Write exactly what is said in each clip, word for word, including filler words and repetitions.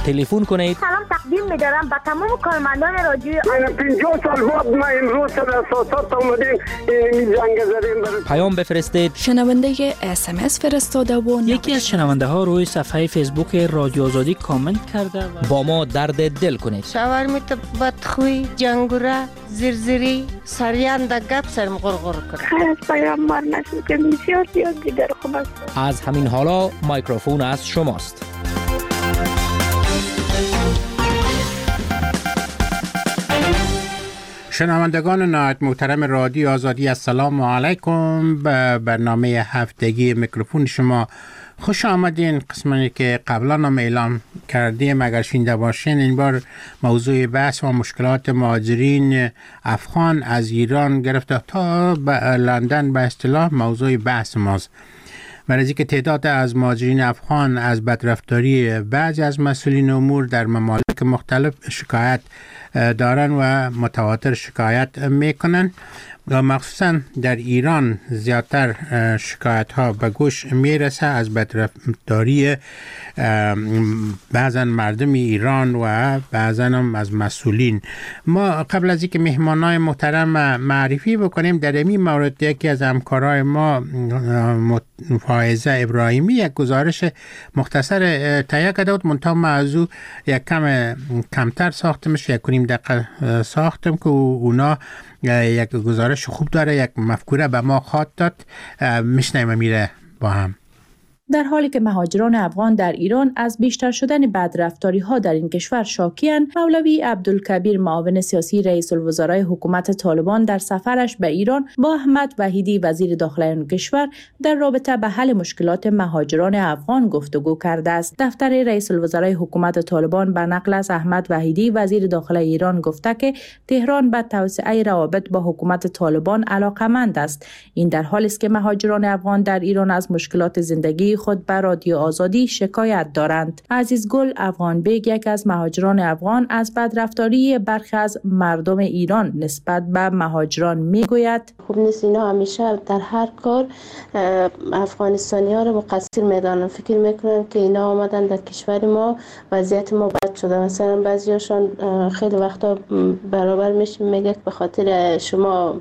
تلفن کنید. سلام تقدیم می‌دارم به تمام کارمندان رادیو. من پنجاه سال بعد ما امروز در اساسات اومدیم این جنگ زدیم. پیام بفرستید. شنونده اس ام اس فرستاده و یکی از شنونده ها روی صفحه فیسبوک رادیو آزادی کامنت کرده و با ما درد دل کنید. شاورمیت بدخوی، جنگوره، زرزری، سریان در گپ سرم غرغر کنه. خیر از پیامبر نشد که بسیار زیاد دیگر خوب است. از همین حالا میکروفون از شماست. شنوندگان نهایت محترم رادیو آزادی، السلام علیکم. به برنامه هفتگی میکروفون شما خوش آمدین. قسمتی که قبلا هم اعلام کردیم اگر شنیده باشین، این بار موضوع بحث و مشکلات مهاجرین افغان از ایران گرفته تا به لندن به اصطلاح موضوع بحث ماست. برای اینکه تعداد از مهاجرین افغان از بدرفتاری بعضی از مسئولین امور در ممالک مختلف شکایت دارن و متواتر شکایت میکنن و مخصوصا در ایران زیادتر شکایت ها به گوش میرسه از بدرفتاری بعضا مردم ایران و بعضا هم از مسئولین. ما قبل از اینکه مهمانای محترم معرفی بکنیم، در این مورد یکی از همکارای ما فائزه ابراهیمی یک گزارش مختصر تهیه کرده بود، منتها موضوع یک کم کمتر ساختمش، یک کنیم دقیقه ساختم که اونا یک گزارش خوب داره، یک مفکوره به ما خواهد داد. میشنیم میره با هم. در حالی که مهاجران افغان در ایران از بیشتر شدن بدرفتاری ها در این کشور شاکی‌اند، مولوی عبدالکبیر معاون سیاسی رئیس الوزرای حکومت طالبان در سفرش به ایران با احمد وحیدی وزیر داخلی آن کشور در رابطه به حل مشکلات مهاجران افغان گفتگو کرده است. دفتر رئیس الوزرای حکومت طالبان به نقل از احمد وحیدی وزیر داخلی ایران گفته که تهران به توسعه روابط با حکومت طالبان علاقه‌مند است. این در حالی است که مهاجران افغان در ایران از مشکلات زندگی خود بر رادیو آزادی شکایت دارند. عزیز گل افغان بیگ، یک از مهاجران افغان، از بدرفتاری برخی از مردم ایران نسبت به مهاجران میگوید خوب نیست. اینا همیشه در هر کار افغانستانی ها رو مقصر میدانن. فکر میکنن که اینا آمدن در کشور ما وضعیت ما بد شده. مثلا بعضیاشون خیلی وقتا برابر میشه میگه به خاطر شما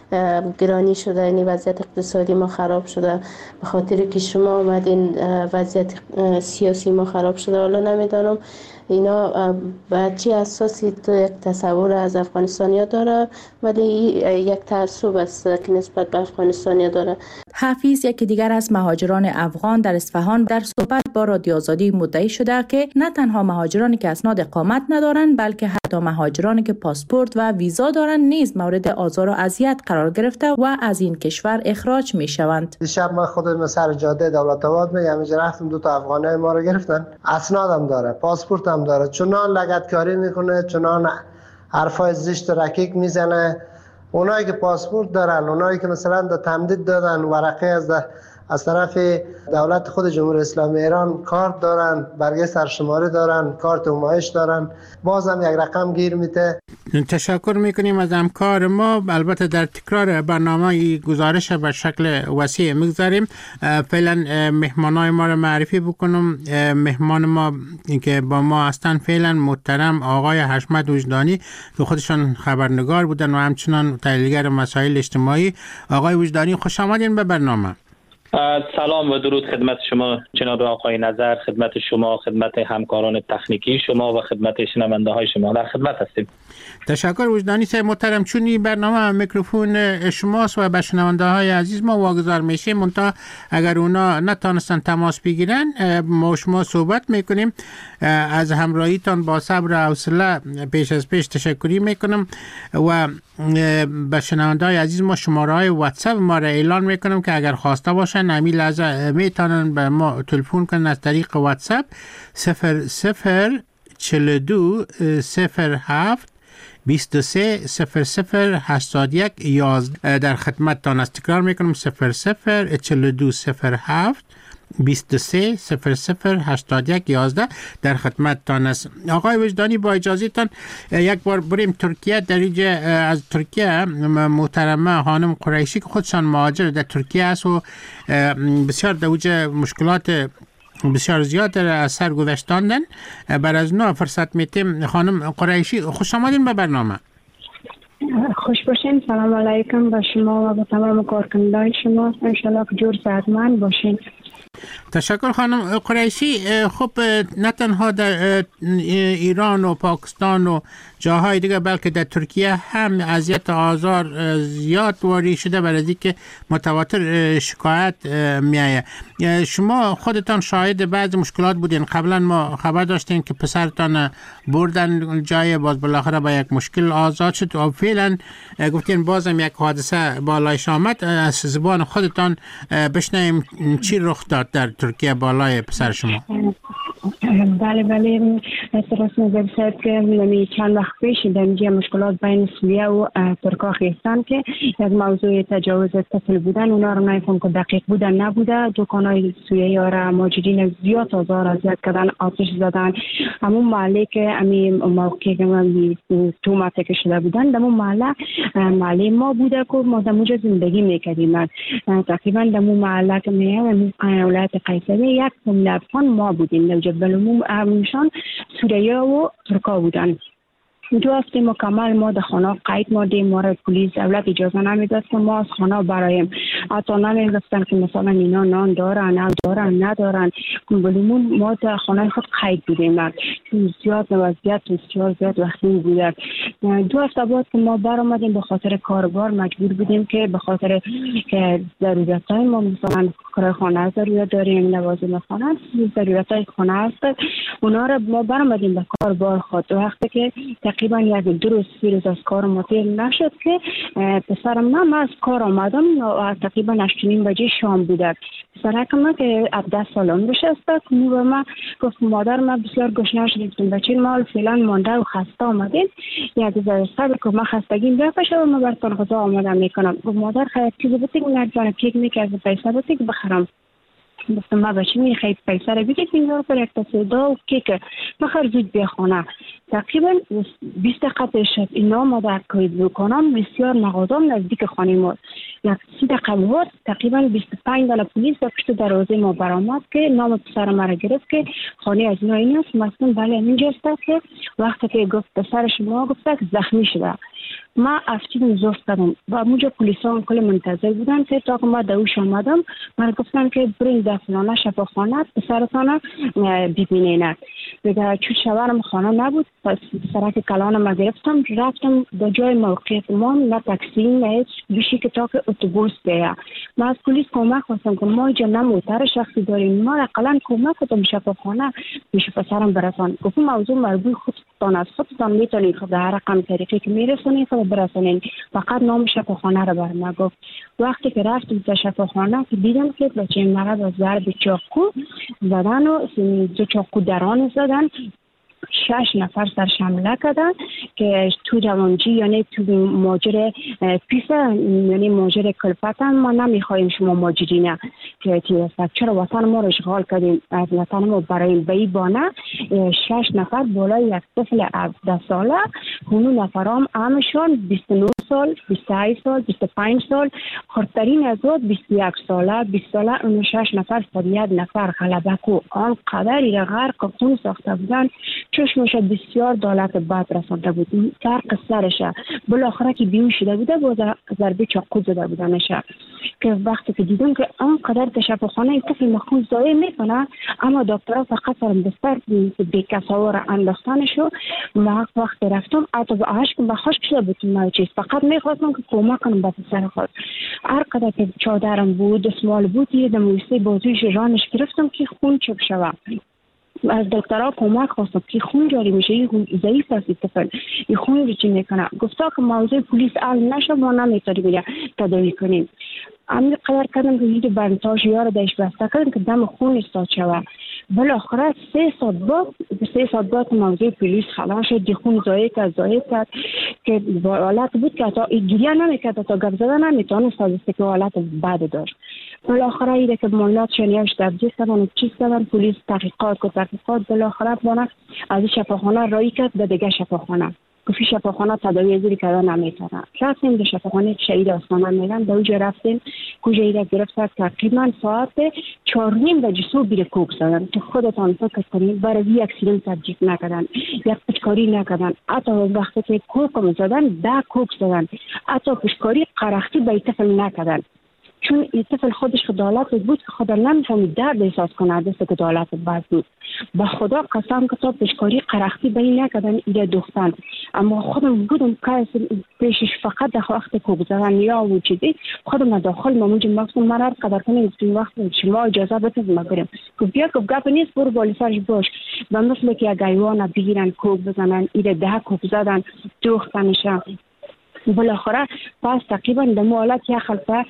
گرانی شده، یعنی وضعیت اقتصادی ما خراب شده، به خاطر که شما آمدین وضعیت سیاسی ما خراب شده. حالا نمیدانم اینا به چه اساسی تو یک تصور از افغانستانیا داره، ولی یک تعصب است که نسبت به افغانستانیا داره. حفیظ، یکی دیگر از مهاجران افغان در اصفهان، در صحبت با رادیو آزادی مدعی شده که نه تنها مهاجرانی که اسناد اقامت ندارند، بلکه حتی مهاجرانی که پاسپورت و ویزا دارند نیز مورد آزار و اذیت قرار گرفته و از این کشور اخراج می شوند. دیشب من خودم سر جاده دولت آباد میگم، اینجا رفتم دو تا افغانای ما رو گرفتن، اسنادم داره، پاسپورتم داره، چنان لگدکاری میکنه، چنان حرفای زشت و رکیک میزنه. اونایی که پاسپورت دارن، اونایی که مثلا در تمدید دادن ورقه از از طرف دولت خود جمهوری اسلامی ایران کارت دارن، برگه سرشماری دارن، کارت نمایش دارن، بازم یک رقم گیر میده. تشکر میکنیم از همکار ما. البته در تکرار برنامه گزارش به شکل وسیع میگذاریم. فعلا مهمانای ما رو معرفی بکنم. مهمان ما که با ما هستن فعلا محترم آقای حشمت وجدانی که خودشان خبرنگار بودن و همچنان تحلیلگر مسائل اجتماعی. آقای وجدانی خوش آمدین به برنامه. سلام و درود خدمت شما جناب آقای نظر، خدمت شما، خدمت همکاران تکنیکی شما و خدمت شنونده های شما. در خدمت هستیم. تشکر وجدانی صاحب محترم. چون این برنامه میکروفون شماست و به شنونده های عزیز ما واگذار میشه، منتها اگر اونا نتونستن تماس بگیرن ما شما صحبت میکنیم. از همراهیتان با صبر و حوصله پیش از پیش تشکری میکنم و به شنونده های عزیز ما شماره های واتساپ ما را اعلان میکنم که اگر خواسته باشن همین لحظه میتونن به ما تلفن کنن از طریق واتساپ صفر صفر چهل و دو صفر هفت بیست و سه صفر صفر هشتاد و یک یازده. در خدمتتان است. تکرار میکنم صفر صفر چهل و دو صفر هفت بیست و سه صفر صفر هشتاد و یک یازده. در خدمتتان است. آقای وجدانی با اجازهتان یک بار بریم ترکیه. در اینجا از ترکیه محترمه خانم قریشی که خودشان مهاجر در ترکیه است و بسیار در اوج مشکلات بسیار زیاد از سر گذشتاندن. بر از نو فرصت میتیم. خانم قریشی خوش آمدین به برنامه. خوش باشین. سلام علیکم به شما و به تمام کارکنندگان شما. انشالله که جور صحتمند باشین. تشکر خانم قریشی. خب نه تنها در ایران و پاکستان و جاهای دیگه بلکه در ترکیه هم اذیت و آزار زیاد واری شده، برای اینکه متواتر شکایت میایه. شما خودتان شاهد بعض مشکلات بودین. قبلا ما خبر داشتیم که پسرتان بردن جای، باز بالاخره با یک مشکل آزاد شد و فعلا گفتین بازم یک حادثه بالایش آمد. از زبان خودتان بشنویم چی رخ داد در ترکیه بالای پسر شما. بله بله درست میگه که نمی چند وقت پیش در اینجا مشکلات بین سوریه و ترکا خیستان که یک موضوع تجاوز طفل بودن، اونا رو نمیفهم که دقیق بودن نبوده. دکانای سوریه ها ماجرین زیاد آزار اذیت کردن، آتش زدن. همون محله که امی موقعی که من تو مته شده بودن، در اون محله محله ما بوده که ما در اونجا زندگی میکردیم. تقریبا در اون محله که میام ولایت قیصریه یک افغان ما بودیم. در جبل عموم سوریه و ترکا بودن. دو هفته مکمل ما در خانه قید ماندیم. ما را پلیس دولت اجازه نمیداد که ما از خانه برایم. حتی نمیگفتن که مثلا اینا نان دارن نه دارن ندارن. بلومون ما در خانه خود قید بودیم. زیاد وضعیت بسیار زیاد وقتی بوده. دو هفته بعد که ما برآمدیم به خاطر کاربار مجبور بودیم که به خاطر که ضرورتای ما مثلا کار خانه ضرورت داریم، لوازم خانه ضرورتای خانه هست، اونا را ما برآمدیم به کاربار خود. وقتی که تقریبا یک دو روز سه روز از کار مطیر نشد که پسرم نه من از کار آمدم و تقریبا هشت نیم بجه شام بوده. پسرکم که هفده سال عمرش است که به من گفت مادر من بسیار گشنه شدیم، بچه ما فعلا مانده و خسته آمدیم، یک ذره صبر کن من خستگیم بکشه و من براتون غذا آماده میکنم. گفت مادر خیلی چیزی بوده که نرجانه کیک میکرد پیسه بوده که بخرم. گفتم ما بچه میخواید پیسه رو بگید اینجا پر یک تصدا و کیک بخر زود بیا خانه. تقریبا بیست دقیقه شد اینا ما در کوید بکنم بسیار مغازم نزدیک خانه ما. یک سی دقیقه بود تقریبا بیست و پنج دل پلیس در پشت دروازه ما برآمد که نام پسر ما را گرفت که خانه از اینا این است. مثلا بله اینجا است که وقتی که گفت پسر شما گفت که زخمی شده. ما افتیدم زفت کردم و اونجا پلیسان کل منتظر بودن که تا که ما دوش آمدم من گفتن که برین در فلانه شفاخانه پسرتان ببینین. دیگه چون شوهرم خانه نبود پس سرک کلانم ما گرفتم رفتم به جای موقعیت ما، نه تاکسی نه هیچ بیشی که تا که اتوبوس بیاید. ما از پلیس کمک خواستم که ما اینجا نه موتر شخصی داریم، ما اقلا کمک کنم شفاخانه میشه پسرم برسان. گفتم موضوع مربوط خودتان است، خودتان میتونید خود هر رقم طریقی که میرسونید خود برسونید، فقط نام شفاخانه رو بر ما گفت. وقتی که رفتم به شفاخانه که دیدم که بچه مرا با ضرب چاقو زدن و دو چاقو دران زدن، شش نفر سرش حمله کردن که تو جوانجی یعنی تو ماجر پیسه یعنی ماجر کلفتن ما نمیخوایم شما ماجرینه که تیرست چرا وطن ما رو اشغال کردیم از وطن ما برای بیبانه. شش نفر بالای یک طفل هفده ساله، اونو نفرام همشون بیست و نه سال، بیست و هشت سال، بیست و پنج سال، خردترین از اون بیست و یک ساله، بیست ساله. اون شش نفر صد و یک نفر غلبه کو آنقدر را غرق خون ساخته بودن چشمش بسیار دولت بد رسانده بود. فرق سرش بالاخره که بیهوش شده بوده با ضربه چاقو زده بودنش که وقتی که دیدم که آنقدر تشفاخانه این طفل مخون ضایع میکنه، اما دکترها فقط سرم بستر بیکسا را انداختنشو. ما وقت رفتم حتی به عشق به خشک شده بود ما چیز فقط میخواستم که کمک کنم به پسر خود. هر قدر که چادرم بود دستمال بود یه دمویسته بازویش رانش گرفتم که خون چک شود. از دکترها کمک خواستم که خون جاری میشه، این ضعیف است طفل، این خون رو چی میکنه. گفتا که موضوع پلیس حل نشه ما نمیتونیم بیا تداوی کنیم. همین قدر کردم که یه بندتاش یار داشت بسته کردم که دم خون استاد شود. بالاخره سه ساعت بعد سه ساعت بعد موضوع پلیس خلاص شد، دی خون ضایع کرد ضایع کرد که حالت بود که تا گریه نمیکرد تا گپ زدن نمیتونست از که حالت بد داشت. بالاخره ایده که معاینات شنیاش تبدیل کردن چیز کردن پلیس تحقیقات کو تحقیقات بالاخره بنا از شفاخانه رای کرد به دیگه شفاخانه. گفتی شفاخانه تداوی زیر کردن نمیتونه. رفتیم به شفاخانه شهید آسمان میگن، در اونجا رفتیم کجایی را گرفت تقریبا ساعت چهار نیم بجه صبح بیره کوک زدن. تو خودتان فکر کنید برای یک سیلم تبجیک نکردن، یک پشکاری نکردن، حتی وقتی که کوک زدن ده کوک زدن، حتی پشکاری قرختی به طفل نکردن، چون این طفل خودش خدالت بود که خدا نمیفهمید درد احساس کنه، دست خدالت بد بود. با خدا قسم که تا پشکاری قرختی به این نکردن ایره دختن، اما خودم بودم که پیشش فقط در وقت کوک زدن یا و چیزی خودم داخل ماموج مقصود من هر قدر کنیم این وقت شما اجازه بتید ما بریم که بیا که گپ نیست برو بالی سرش باش. و مثل که یک حیوان بگیرن کوک بزنن ایره ده کوک زدن دختنشن. بالاخره پس تقریبا در حالت یک خلطه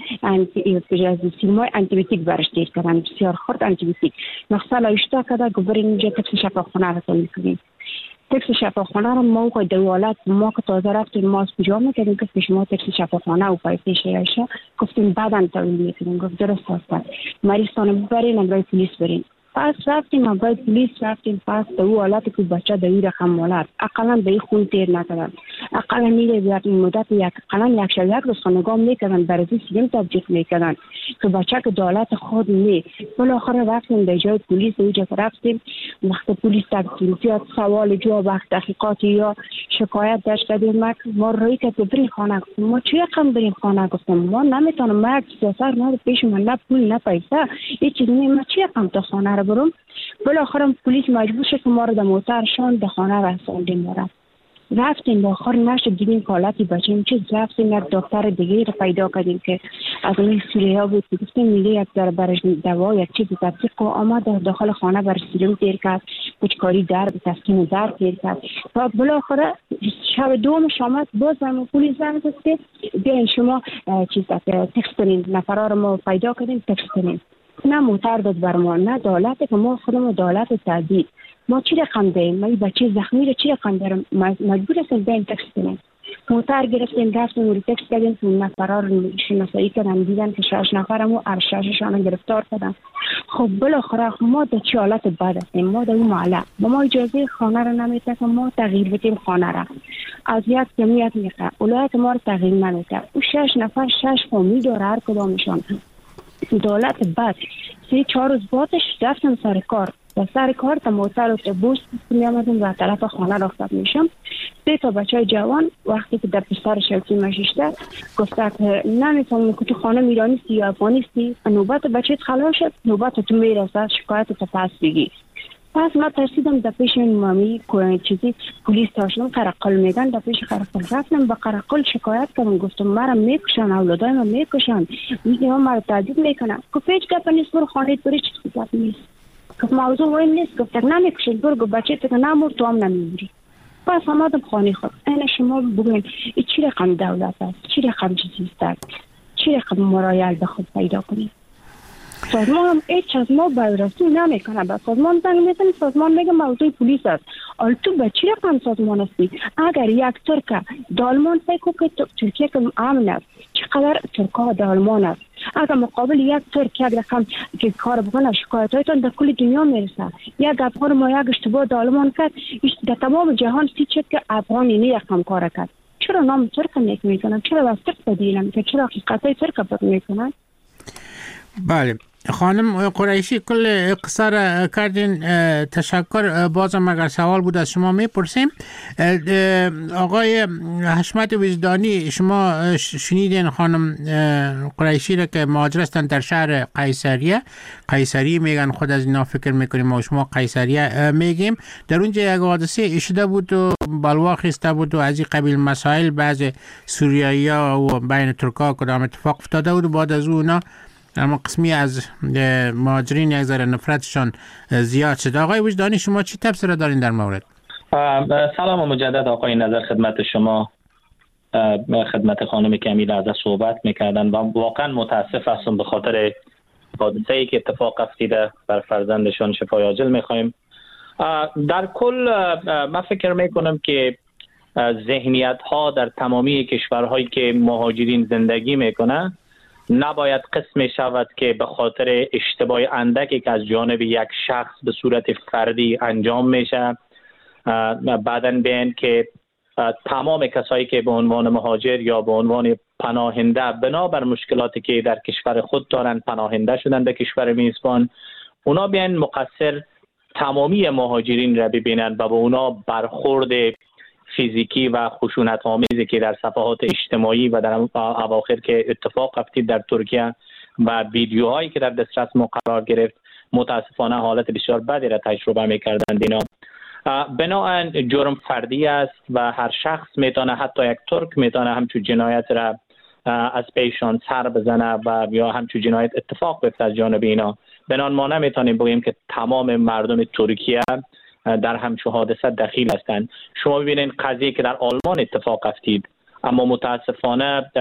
سیمای انتیبیوتیک برش دیر کردن، بسیار خورد انتیبیوتیک مقصد اشتا کده که برین اینجا تکس شفاخانه را تولید کنیم. تکس شفاخانه را ما که در حالت ما که تازه رفتیم ما از کجا میکردیم که پیش ما تکس شفاخانه و پایتش ایشه گفتیم بعدا تولید میکنیم. گفت درست هست مریضانه ببرین امرای پلیس برین. پس رفتیم امرای پلیس رفتیم پس در او حالت که بچه در این رقم مالت اقلا به این خون تیر نکردن، اقلا میره بیاد این مدت یک اقلا یک شب یک روز خانگاه میکردن برزی سیلم تبجیک میکردن که بچه که دولت خود می. بالاخره رفتیم در جای پلیس اینجا که رفتیم وقت پلیس تبجیک سوال جواب وقت تحقیقاتی یا شکایت داشت کردیم ما روی که بریم خانه گفتیم ما چی رقم بریم خانه گفتیم ما نمیتونم مرد سیاسر نه پیش من نه پول نه پیسه هیچ چیز نیم ما چی رقم تا خانه رو برم. بالاخره پلیس مجبور شد که ما رو در موترشان به خانه رساندیم. ما رفتیم بالاخره نشد دیدیم حالتی بچیم چیز رفتیم یک دکتر دیگه رو پیدا کردیم که از این سوریه بود گفتیم میگه یک در برش دوا یک چیز تطبیق و آمد داخل خانه بر سیلم تیر کرد پچکاری درد تسکین درد تیر کرد. و بالاخره شب دوم شامت باز ما پلیس زنگ زد که بیاین شما چیز تکست کنین نفرا رو ما پیدا کردیم تکست کنین. نه موتر داد بر ما نه دولت که ما خودمون دولت تعدید ما چی رقم دهیم ما این بچه زخمی رو چی رقم دارم مجبور هستیم بین تکس کنیم. موتر گرفتیم رفتیم رو تکس کردیم که نفرها رو شناسایی کردن دیدن که شش نفرم و ارشششان گرفتار کردن. خب بالاخره ما در چه حالت بد هستیم ما در اون محله با ما اجازه خانه رو نمیده که ما تغییر بدیم خانه را از یک جمعیت میخواه ولایت ما رو تغییر نمیده. او شش نفر شش فامیل داره هر کدامشان دولت بعد سه چهار روز بعدش رفتم سر کار و سر کار تا موتر اتوبوس می آمدیم و طرف خانه رفتم میشم. سه تا بچه جوان وقتی که در پسر شوکی مشیشته گفته که نمیتونم که تو خانه میرانیستی یا افغانیستی نوبت بچه خلاص شد نوبت تو میرسد شکایت تا پس بگی. پس ما ترسیدم در پیش این مامی چیزی پلیس داشتم قرقل میگن در پیش قرقل رفتم با قرقل شکایت کردم گفتم مرا میکشن اولادای من میکشن میگه مرا تهدید میکنن که هیچ گپ نیست برو خانه بری چیز گپ نیست گفت موضوع مهم نیست گفت نمیکشن برو گفت بچه تو نمور تو هم نمیمیری. پس آمدم خانه خود این شما بگوین این چی رقم دولت است چی رقم چیزی است چی رقم مرایل به خود پیدا کنید. سازمان هم هیچ از ما بررسی نمیکنه. به سازمان زنگ میزنی سازمان میگه موضوع پلیس است. آل تو به چی رقم سازمان هستی؟ اگر یک ترک دالمان فکر که ترکیه که امن است چقدر ترکا دالمان است اگر مقابل یک ترک یک رقم که کار بکنه شکایت هایتان در کل دنیا میرسه. یک افغان ما یک اشتباه دالمان کرد در تمام جهان سی چک که افغانی نه رقم کار کرد. چرا نام ترک نیک میکنن؟ چرا از ترک بدیلم که چرا حقیقت های ترک بد میکنن؟ بله خانم قریشی کل قصه را کردین تشکر. بازم اگر سوال بود از شما میپرسیم. آقای حشمت وجدانی شما شنیدین خانم قریشی را که مهاجر هستن در شهر قیصریه قیصری میگن خود از اینا فکر میکنیم ما شما قیصریه میگیم. در اونجا یک حادثه اشده بود و بلوا خسته بود و از این قبیل مسائل بعض سوریایی ها و بین ترکا کدام اتفاق افتاده بود و بعد از اونا اما قسمی از مهاجرین یک ذره نفرتشان زیاد شد. آقای وجدانی شما چی تبصره دارین در مورد؟ سلام و مجدد آقای نظر خدمت شما خدمت خانم که امیل از صحبت میکردن و واقعا متاسف هستم به خاطر حادثه ای که اتفاق افتیده بر فرزندشان شفای عاجل میخوایم. در کل من فکر میکنم که ذهنیت ها در تمامی کشورهایی که مهاجرین زندگی میکنن نباید قسم شود که به خاطر اشتباه اندکی که از جانب یک شخص به صورت فردی انجام میشه بعداً بین که تمام کسایی که به عنوان مهاجر یا به عنوان پناهنده بنابر مشکلاتی که در کشور خود دارن پناهنده شدن به کشور میزبان، اونا بیان مقصر تمامی مهاجرین را ببینن و به اونا برخورد فیزیکی و خشونت آمیزی که در صفحات اجتماعی و در اواخر که اتفاق افتید در ترکیه و ویدیوهایی که در دسترس ما قرار گرفت، متاسفانه حالت بسیار بدی را تجربه می‌کردند. اینا بنابراین جرم فردی است و هر شخص میتونه، حتی یک ترک میتونه همچون جنایت را از پیشان سر بزنه و یا همچون جنایت اتفاق بیفته از جانب اینا. بنابراین ما نمیتونیم بگیم که تمام مردم ترکیه در همچون حادثه دخیل هستند. شما ببینید قضیه که در آلمان اتفاق افتید، اما متاسفانه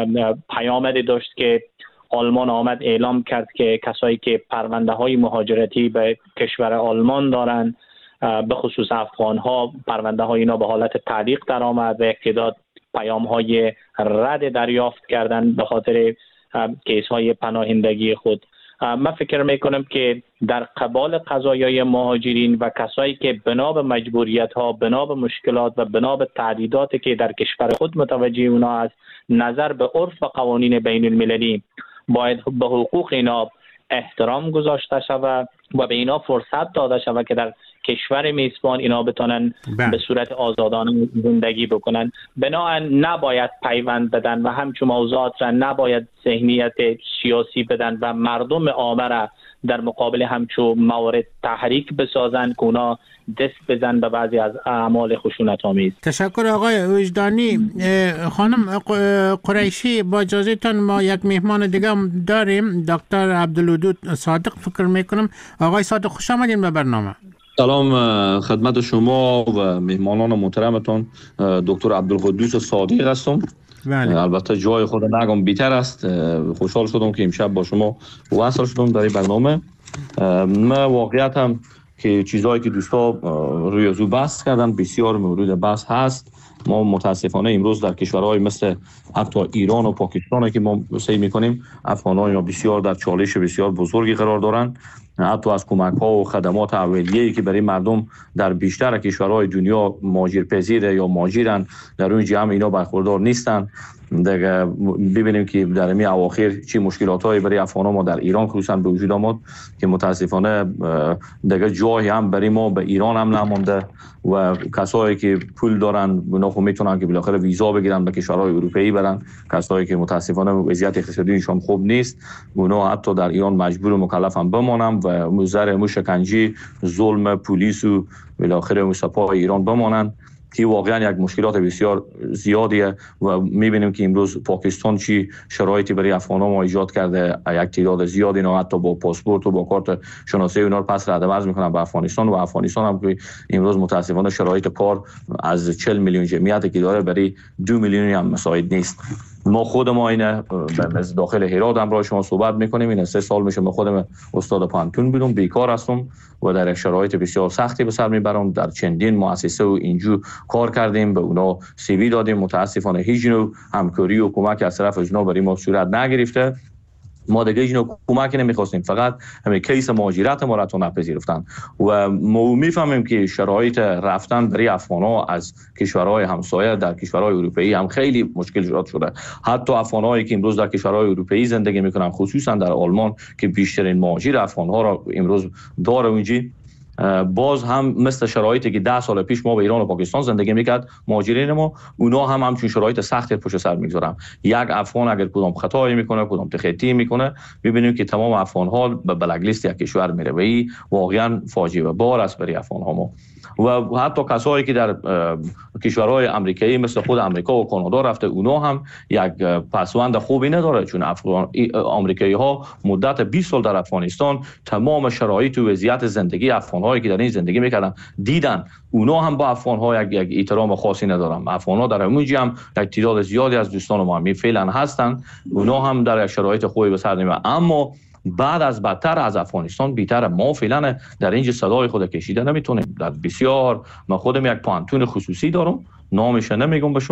پیامدی داشت که آلمان آمد اعلام کرد که کسایی که پرونده های مهاجرتی به کشور آلمان دارند، به خصوص افغان ها، پرونده های اینا به حالت تعلیق در آمد و یک تعداد پیام های رد دریافت کردن به خاطر کیس های پناهندگی خود. من فکر میکنم که در قبال قضایای مهاجرین و کسایی که بنا به مجبوریت ها، بنا به مشکلات و بنا به تهدیداتی که در کشور خود متوجه اونا است، نظر به عرف و قوانین بین المللی باید به حقوق اینا احترام گذاشته شود و به اینا فرصت داده شود که در کشور میزبان اینا بتونن به صورت آزادانه زندگی بکنن. بنابراین نباید پیوند بدن و همچون موضوعات را نباید ذهنیت سیاسی بدن و مردم عامه را در مقابل همچون موارد تحریک بسازن که اونا دست بزن به بعضی از اعمال خشونت آمیز. تشکر آقای وجدانی. خانم قریشی، با اجازهتان ما یک مهمان دیگه هم داریم، دکتر عبدالودود صادق فکر میکنم. آقای صادق خوش آمدین به برنامه. سلام خدمت شما و مهمانان محترمتان. دکتر عبدالقدوس صادق هستم. بله. البته جای خود نگم بیتر است. خوشحال شدم که امشب با شما وصل شدم در این برنامه. من واقعیت هم که چیزهایی که دوستا روی ازو بحث کردن بسیار مورد بحث هست. ما متاسفانه امروز در کشورهای مثل حتی ایران و پاکستان که ما سعی میکنیم، افغانان ما بسیار در چالش بسیار بزرگی قرار دارند. حتی از کمک ها و خدمات اولیه‌ای که برای مردم در بیشتر کشورهای دنیا مهاجرپذیر یا مهاجرن، در اون جمع اینا برخوردار نیستن. دیگه ببینیم که در این اواخر چه مشکلاتایی برای افغانان ما در ایران خصوصا به وجود آمد که متاسفانه دیگه جایی هم برای ما به ایران هم نمونده و کسایی که پول دارن اونا خب میتونن که بالاخره ویزا بگیرن به کشورهای اروپایی برن. کسایی که متاسفانه وضعیت اقتصادیشون خوب نیست اونا حتی در ایران مجبور و مکلف هم بمانن و مزر مشکنجی، ظلم پلیس و بالاخره سپاه ایران بمانن که واقعا یک مشکلات بسیار زیادیه و میبینیم که امروز پاکستان چی شرایطی برای افغانان ما ایجاد کرده. یک تعداد زیادی اینا حتی با پاسپورت و با کارت شناسی اونا رو پس رد مرز میکنن به افغانستان و افغانستان هم که امروز متاسفانه شرایط کار از چهل میلیون جمعیتی که داره برای دو میلیون هم مساعد نیست. ما خود ما اینه داخل هرات هم را شما صحبت میکنیم. این سه سال میشه من خودم استاد پانتون بودم، بیکار هستم و در شرایط بسیار سختی به سر میبرم. در چندین مؤسسه و اینجا کار کردیم، به اونا سی وی دادیم. متاسفانه هیچ نوع همکاری و کمک از طرف اونا برای ما صورت نگرفته. ما دیگه اینو کمک نمیخواستیم، فقط همین کیس مهاجرت ما را تو نپذیرفتن و ما میفهمیم که شرایط رفتن برای افغان‌ها از کشورهای همسایه در کشورهای اروپایی هم خیلی مشکل ایجاد شده. حتی افغان‌هایی که امروز در کشورهای اروپایی زندگی میکنن، خصوصا در آلمان که بیشترین مهاجر افغان‌ها را امروز داره اونجا، باز هم مثل شرایطی که ده سال پیش ما به ایران و پاکستان زندگی میکرد مهاجرین ما، اونا هم همچون شرایط سختی پشت سر میگذارن. یک افغان اگر کدام خطایی میکنه، کدام تخطی میکنه، ببینیم که تمام افغان ها به بلک لیست یک کشور میره و این واقعا فاجعه بار است برای افغان ها ما. و حتی کسایی که در کشورهای آمریکایی مثل خود آمریکا و کانادا رفته، اونا هم یک پسوند خوبی نداره، چون افغان آمریکایی ها مدت بیست سال در افغانستان تمام شرایط و وضعیت زندگی افغان هایی که در این زندگی میکردن دیدن. اونا هم با افغان ها یک, یک احترام خاصی ندارن. افغان ها در اونجا هم یک تعداد زیادی از دوستان ما هم فعلا هستن، اونا هم در شرایط خوبی به سر نمیبرن. اما بعد از بدتر از افغانستان بیتر ما فعلا در اینجا صدای خود کشیده نمیتونیم. در بسیار، من خودم یک پانتون خصوصی دارم، نامش نمیگم به شما،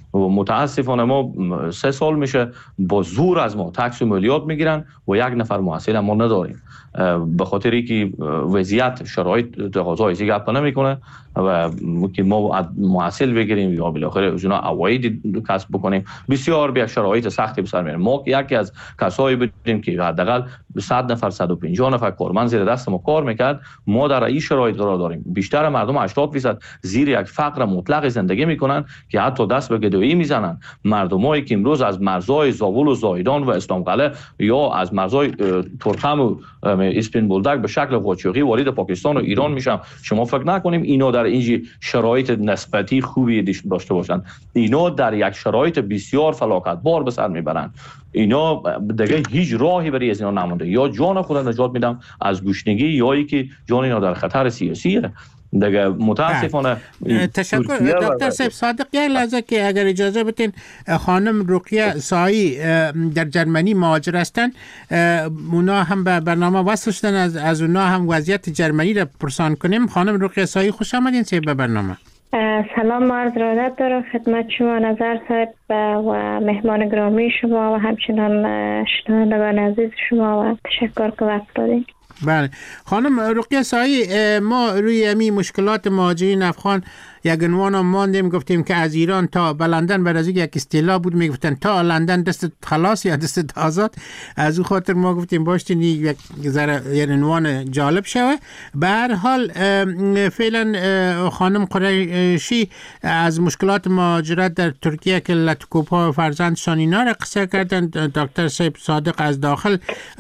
و متاسفانه ما سه سال میشه با زور از ما تکس و مالیات میگیرن و یک نفر محصل ما نداریم، به خاطر اینکه وضعیت شرایط تقاضای ازی گپ نمیکنه و که ما محصل بگیریم یا بالاخره از اونا عواید کسب بکنیم بسیار به شرایط سختی به سر میاریم. ما یکی از کسایی بودیم که حداقل صد نفر صد و پنجاه نفر کارمند زیر دست ما کار میکرد. ما در این شرایط قرار داریم. بیشتر مردم هشتاد درصد زیر یک فقر مطلق زندگی میکنن که حتی دست به گدایی میزنن. مردمایی که امروز از مرزهای زاول و زایدان و اسلام قلعه یا از مرزهای ترکم و اسپین بولدک به شکل قاچاقی وارد پاکستان و ایران میشن. شما فکر نکنیم اینا در این شرایط نسبتی خوبی داشته باشند. اینا در یک شرایط بسیار فلاکتبار به سر میبرند. اینا دیگه هیچ راهی برای از اینا نمونده. یا جان خود نجات میدم از گوشنگی یا ای که جان اینا در خطر سیاسیه. دیگه متاسفانه. تشکر دکتر صاحب صادق. یک لحظه که اگر اجازه بدین، خانم رقیه سایی در جرمنی مهاجر هستن، اونا هم به برنامه وصل شدن، از از اونا هم وضعیت جرمنی را پرسان کنیم. خانم رقیه سایی خوش آمدین سه به برنامه. سلام عرض ارادت دارم خدمت شما نظر صاحب و مهمان گرامی شما و همچنان شنوندگان عزیز شما و تشکر که وقت دادین. بله خانم رقیه سایی، ما روی امی مشکلات مهاجرین افغان یک عنوان ماندیم، گفتیم که از ایران تا به لندن برای یک اصطلاح بود، میگفتن تا لندن دست خلاص یا دست آزاد. از اون خاطر ما گفتیم باشین یک ذره یک عنوان جالب شوه. به هر حال فعلا خانم قریشی از مشکلات مهاجرت در ترکیه که لطکوپا و فرزندشان اینا را قصه کردن. دکتر صاحب صادق از داخل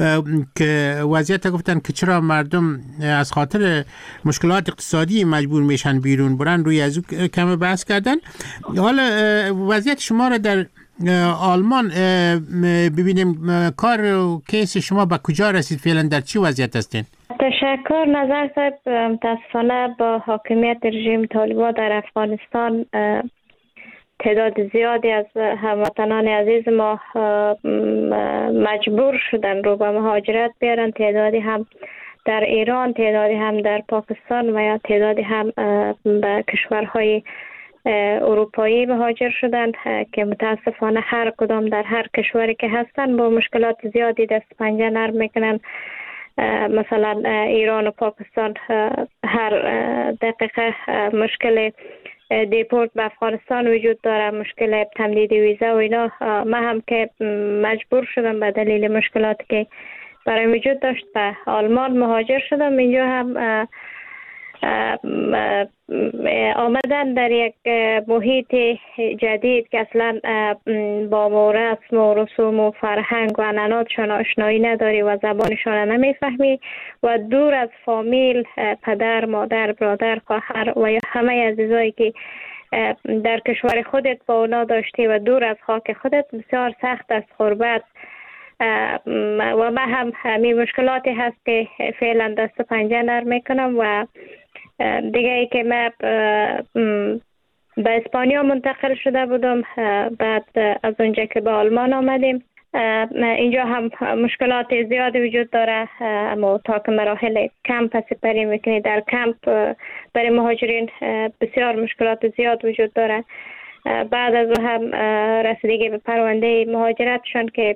که وضعیت گفتن که چرا مردم از خاطر مشکلات اقتصادی مجبور میشن بیرون برن، روی از کم بحث کردن. حالا وضعیت شما را در آلمان ببینیم، کار و کیس شما به کجا رسید؟ فعلا در چی وضعیت هستین؟ تشکر نظر صاحب. متاسفانه با حاکمیت رژیم طالبان در افغانستان تعداد زیادی از هموطنان عزیز ما مجبور شدن رو به مهاجرت بیارن. تعدادی هم در ایران، تعدادی هم در پاکستان و یا تعدادی هم به کشورهای اروپایی مهاجر شدند که متاسفانه هر کدام در هر کشوری که هستن با مشکلات زیادی دست پنجه نرم میکنن. مثلا ایران و پاکستان هر دقیقه مشکل دیپورت به افغانستان وجود داره، مشکل تمدید ویزا و اینا. ما هم که مجبور شدم به دلیل مشکلاتی که برای وجود داشت به آلمان مهاجر شدم. اینجا هم آمدن در یک محیط جدید که اصلا با رسم و رسوم و فرهنگ و عنعناتشان آشنایی نداری و زبانشان نمیفهمی و دور از فامیل، پدر، مادر، برادر، خواهر و یا همه عزیزایی که در کشور خودت با اونا داشتی و دور از خاک خودت، بسیار سخت است غربت. و ما هم همین مشکلاتی هست که فعلا دست پنجه نرم میکنم. و دیگه ای که ما به اسپانیا منتقل شده بودم، بعد از اونجا که به آلمان آمدیم، اینجا هم مشکلات زیاد وجود داره. اما تا که مراحل کمپ سپری میکنی، در کمپ برای مهاجرین بسیار مشکلات زیاد وجود داره. بعد از او هم رسیدگی به پرونده مهاجرتشون که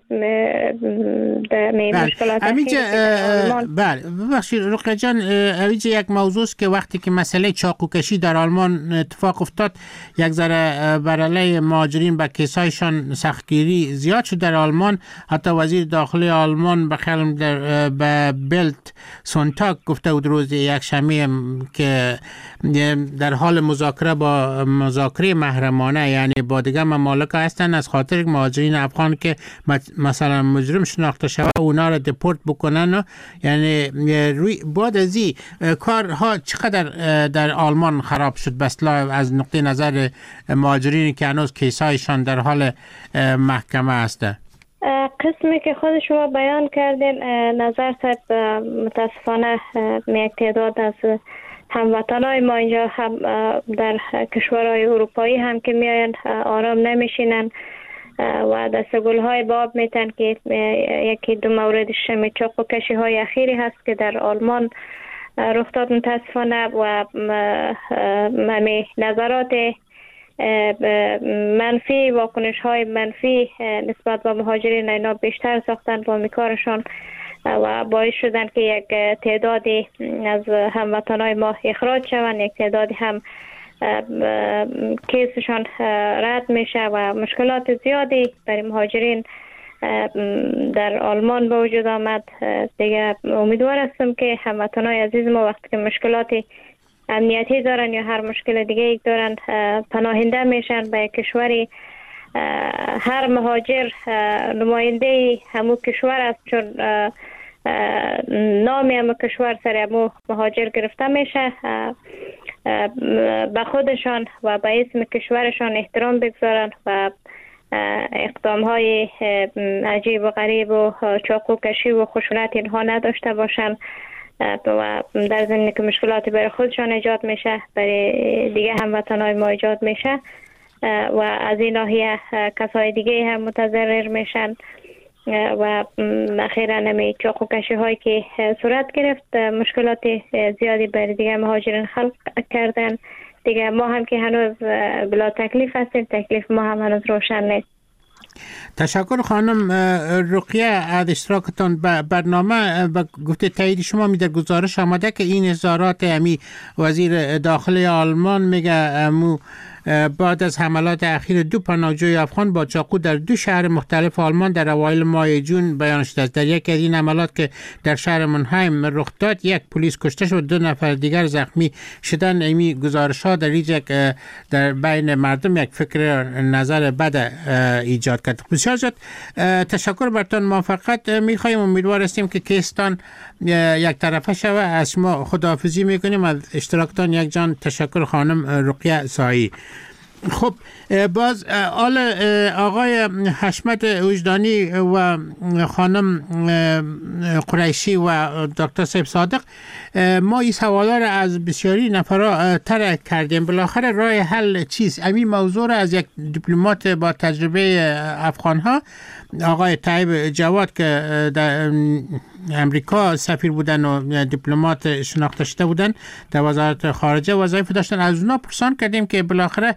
مشکلات بله ببخشید رقیه جان، اویجه یک موضوع است که وقتی که مسئله چاقوکشی در آلمان اتفاق افتاد، یک ذره بر علیه مهاجرین به کیسایشان سختگیری زیاد شد در آلمان. حتی وزیر داخلی آلمان به خلم در به بلت سونتاگ گفته بود روز یک شنبه که در حال مذاکره با مذاکره محرمانه، یعنی با دیگه ممالک هستن از خاطر مهاجرین افغان که مثلا مجرم شناخته شده اونا را دپورت بکنن. یعنی روی بعد از این کارها چقدر در آلمان خراب شد به اصطلاح از نقطه نظر مهاجرین که هنوز کیسایشان در حال محکمه هسته؟ قسمی که خود شما بیان کردین نظر صاحب، متاسفانه یک تعداد از هموطنای ما اینجا هم در کشورهای اروپایی هم که میاین آرام نمیشینن و دست گلهای باب میتن که یکی دو موردش چاقوکشی های اخیری هست که در آلمان رخ داد متاسفانه. و ممی نظرات منفی واکنش های منفی نسبت به مهاجرین اینا بیشتر ساختن با میکارشان و باعث شدن که یک تعدادی از هموطنای ما اخراج شوند، یک تعدادی هم کیسشان رد میشه و مشکلات زیادی برای مهاجرین در آلمان به وجود آمد. دیگه امیدوار هستم که هموطنای عزیز ما وقتی که مشکلاتی امنیتی دارن یا هر مشکل دیگه دارن پناهنده میشن به کشوری. هر مهاجر نماینده همون کشور است، چون نامی همون کشور سر همون مهاجر گرفته میشه. به خودشان و به اسم کشورشان احترام بگذارن و اقدام های عجیب و غریب و چاقو کشی و خشونت اینها نداشته باشن و در ضمن که مشکلاتی برای خودشان ایجاد میشه برای دیگه هموطنای ما ایجاد میشه و از این ناحیه کسای دیگه هم متضرر میشن و اخیراً نمی چاقو کشی هایی که صورت گرفت مشکلات زیادی برای دیگه مهاجرین خلق کردن. دیگه ما هم که هنوز بلا تکلیف هستیم، تکلیف ما هم هنوز روشن نیست. تشکر خانم رقیه از اشتراکتان به برنامه. و گفته تایید شما می در گزارش آمده که این اظهارات امی وزیر داخلی آلمان میگه امو بعد از حملات اخیر دو پناهجوی افغان با چاقو در دو شهر مختلف آلمان در اوایل ماه جون بیان شده است. در یک از این حملات که در شهر منهایم رخ داد یک پلیس کشته شد، دو نفر دیگر زخمی شدن. این گزارش ها در یک در بین مردم یک فکر نظر بد ایجاد کرد. بسیار زیاد تشکر برتون. موفقیت میخوایم، امیدوار هستیم که کیستان یک طرفه شوه. از شما خداحافظی میکنیم، از اشتراکتان یک جان تشکر خانم رقیه سایی. خب باز آل آقای حشمت وجدانی و خانم قریشی و دکتر صاحب صادق، ما این سوالا را از بسیاری نفرا طرح کردیم. بالاخره راه حل چیست؟ همین موضوع را از یک دیپلمات با تجربه افغان ها، آقای طیب جواد که در امریکا سفیر بودن و دیپلمات شناخته شده بودن در وزارت خارجه وظایف داشتن، از اونا پرسان کردیم که بالاخره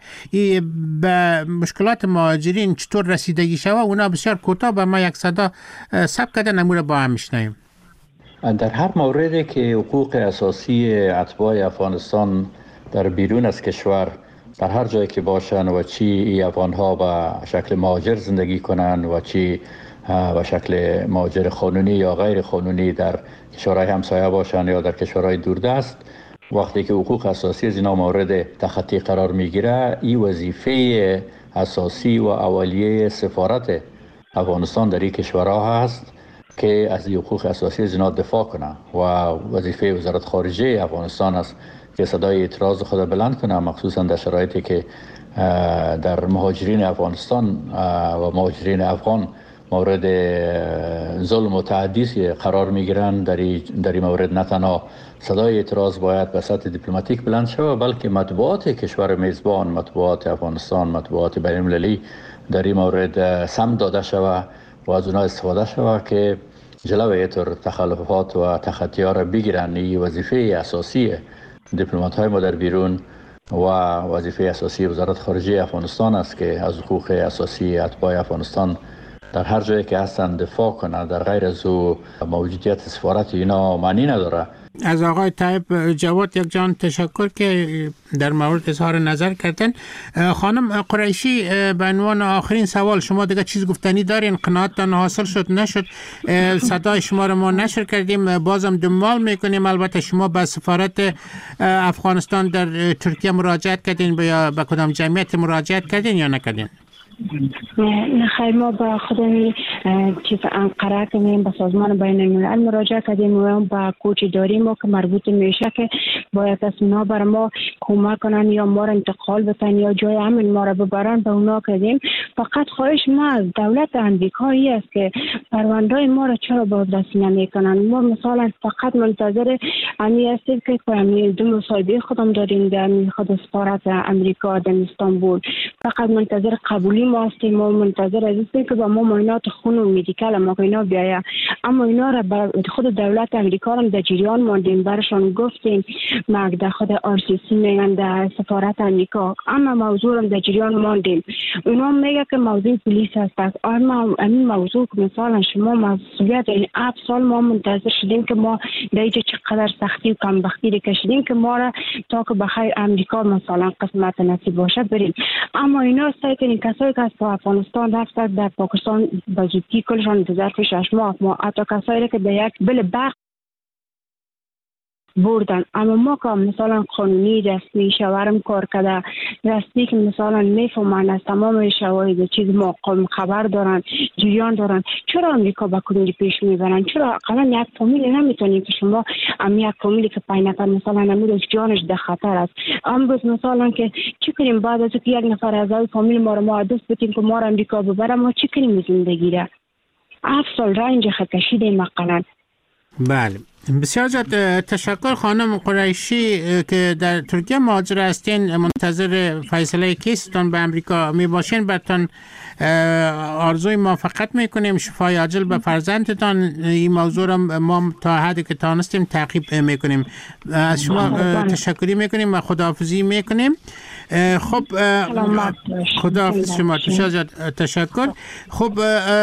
به مشکلات مهاجرین چطور رسیدگی شود. اونا بسیار کوتاه به ما یک صدا ثبت کردن، امور با هم میشنویم. در هر موردی که حقوق اساسی اتباع افغانستان در بیرون از کشور در هر جایی که باشن و چی ای افغانها به شکل مهاجر زندگی کنن و چی به شکل مهاجر قانونی یا غیر قانونی در کشورهای همسایه باشن یا در کشورهای دوردست، وقتی که حقوق اساسی از اینا مورد تخطی قرار میگیره، این وظیفه اساسی و اولیه سفارت افغانستان در این کشورها هست که از این حقوق اساسی از اینا دفاع کنه و وظیفه وزارت خارجه افغانستان است که صدای اعتراض خود بلند کنه، مخصوصا در شرایطی که در مهاجرین افغانستان و مهاجرین افغان مورد ظلم و تعدی قرار میگیرن. در این مورد نه تنها صدای اعتراض باید به سطح دیپلماتیک بلند شود، بلکه مطبوعات کشور میزبان، مطبوعات افغانستان، مطبوعات بین المللی در این مورد سمت داده شود و از اونها استفاده شود که جلوی اینطور تخلفات و تخطی‌ها را بگیرن. این وظیفه اساسی دیپلمات های ما در بیرون و وظیفه اساسی وزارت خارجه افغانستان است که از حقوق اساسی اتباع افغانستان در هر جایی که هستند دفاع کنند. در غیر از او موجودیت سفارت اینا معنی نداره. از آقای طیب جواد یک جان تشکر که در مورد اظهار نظر کردن. خانم قریشی، به عنوان آخرین سوال، شما دیگه چیز گفتنی دارین؟ قناعتتان حاصل شد نشد؟ صدای شما رو ما نشر کردیم، بازم دنبال میکنیم. البته شما به سفارت افغانستان در ترکیه مراجعت کردین یا به کدام جمعیت مراجعت کردین یا نکردین؟ نه خیر، ما با خودمون چیز انقره کردیم، به سازمان بین الملل مراجعه کردیم و با کوچ داریم ما که مربوط میشه که باید از اونا بر ما کمک کنن یا ما را انتقال بدن یا جای امن ما را ببرن، به اونا کردیم. فقط خواهش ما از دولت امریکایی است که پرونده‌های ما را چرا بازرسی نمیکنن. ما مثلا فقط منتظر امی هستیم که امی دو مصاحبه خودم داریم در خود سفارت امریکا در استانبول، فقط منتظر قبولی دکتری ما هستیم، ما منتظر هستیم که با ما معاینات خون و مدیکال ما اینا بیاید. اما اینا را بر خود دولت امریکا هم در جریان ماندیم، برشان گفتیم ما در خود آر سی سی میگن در سفارت امریکا، اما موضوع هم در جریان ماندیم. اونا میگه که موضوع پلیس هست. اما این موضوع که مثلا شما مسئولیت این هفت سال ما منتظر شدیم که ما در اینجا چقدر سختی و کمبختی کشیدیم که ما را تا که بخیر امریکا مثلا قسمت نصیب باشه بریم. اما اینا سعی کنین کسایی که از افغانستان رفتن در پاکستان به زودی کلشان در ظرف شش ماه، ما حتی کسایی که به یک بل بخت بردن. اما ما که مثلا قانونی رسمی شوارم کار کرده، رسمی که مثلا میفهمن از تمام شواهد چیز ما خبر دارن، جریان دارن، چرا امریکا با کدوم پیش میبرن؟ چرا اقلا یک فامیل نمیتونیم که شما ام یک فامیلی که پنج نفر مثلا نمیدونم جانش در خطر است، امروز مثلا که چی کنیم بعد از که یک نفر از فامیل ما رو ما دوست بتیم که ما رو امریکا ببرم، ما چی کنیم زندگی را؟ هفت سال را اینجا کشیدیم اقلا. بله، بسیار زیاد تشکر خانم قریشی که در ترکیه مهاجر هستین، منتظر فیصله کیستان به امریکا می باشین. براتون آرزوی موفقیت میکنیم، شفای عاجل به فرزندتان. این موضوع را ما تا حدی که تانستیم تعقیب میکنیم. از شما تشکری میکنیم و خداحافظی میکنیم. خب خداحافظ شما، بسیار زیاد تشکر. خب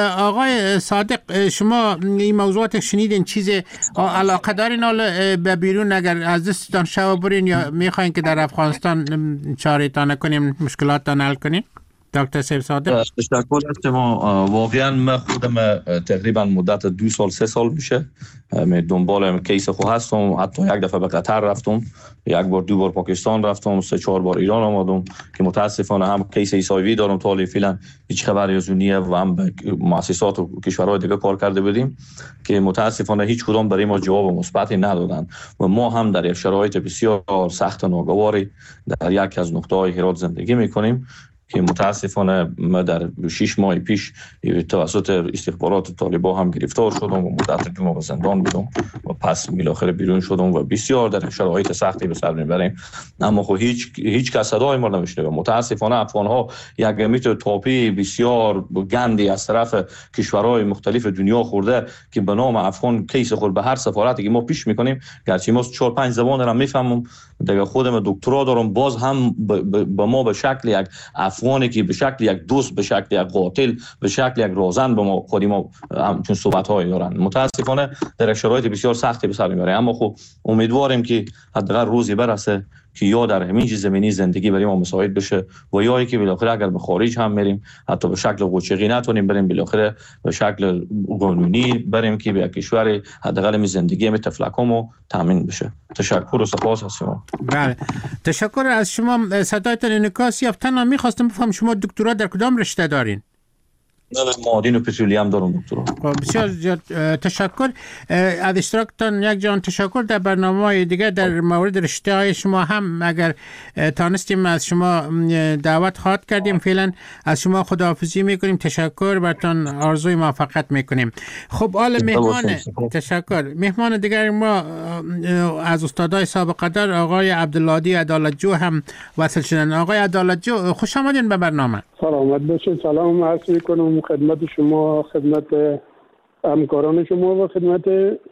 آقای صادق، شما این موضوعات شنیدین، چیز علاقه دارین حالا به بیرون اگر از دستتان شو برین یا میخواین که در افغانستان چاره تان کنیم، مشکلات تان حل کنیم؟ دکتر سیب صادق. تشکر از شما. واقعا من خودم تقریبا مدت دو سال سه سال میشه می دنبال کیس خو هستم. حتی یک دفعه به قطر رفتم، یک بار دو بار پاکستان رفتم، سه چهار بار ایران آمدم که متاسفانه هم کیس ایسایوی دارم تا حالا فعلا هیچ خبری از نیه و هم به مؤسسات و کشورهای دیگه کار کرده بودیم که متاسفانه هیچ کدام برای ما جواب مثبتی ندادن و ما هم در یک شرایط بسیار سخت و ناگواری در یک از نقطه‌های هرات زندگی میکنیم که متاسفانه ما در شش ماه پیش توسط استخبارات طالبان هم گرفتار شدم و مدت دو ماه زندان بودم و پس بالاخره بیرون شدم و بسیار در شرایط سختی به سر میبریم. اما خب هیچ هیچ کس صدای ما نمیشنوه. متاسفانه افغان ها یک گمیت تاپی بسیار گندی از طرف کشورهای مختلف دنیا خورده که به نام افغان کیس خود به هر سفارتی که ما پیش میکنیم، گرچه ما چهار پنج زبان را میفهمم، دیگه خودم دکترا دارم، باز هم به ما به شکل یک افغانی که به شکل یک دوست، به شکل یک قاتل، به شکل یک رازن به ما خودی ما همچون صحبت های دارن. متاسفانه در شرایط بسیار سختی به سر میبره. اما خب امیدواریم که حداقل روزی برسه که یا در همین زمینی زندگی برای ما مساعد بشه و یا اینکه بالاخره اگر به خارج هم میریم حتی به شکل قوچقی نتونیم بریم، بالاخره به شکل قانونی بریم که به کشور حداقل می زندگی می تفلکمو تامین بشه. تشکر و سپاس از شما. بله، تشکر از شما. صدایتان انعکاس یافت. تنها می‌خواستم بفهم شما دکترا در کدام رشته دارین؟ معادن و پترولیم دارم دکترا. بسیار زیاد تشکر از اشتراکتان. یک جان تشکر. در برنامه‌های دیگه در مورد رشته های شما هم اگر تانستیم از شما دعوت خواهد کردیم. فعلا از شما خداحافظی میکنیم. تشکر، براتون آرزوی موفقیت میکنیم. خب حالا مهمان تشکر مهمان دیگر ما از استادای سابقه دار آقای عبدالهادی عدالتجو هم وصل شدن. آقای عدالتجو خوش آمدین به برنامه. سلامت باشید. سلام عرض میکنم خدمت شما، خدمت همکاران شما و خدمت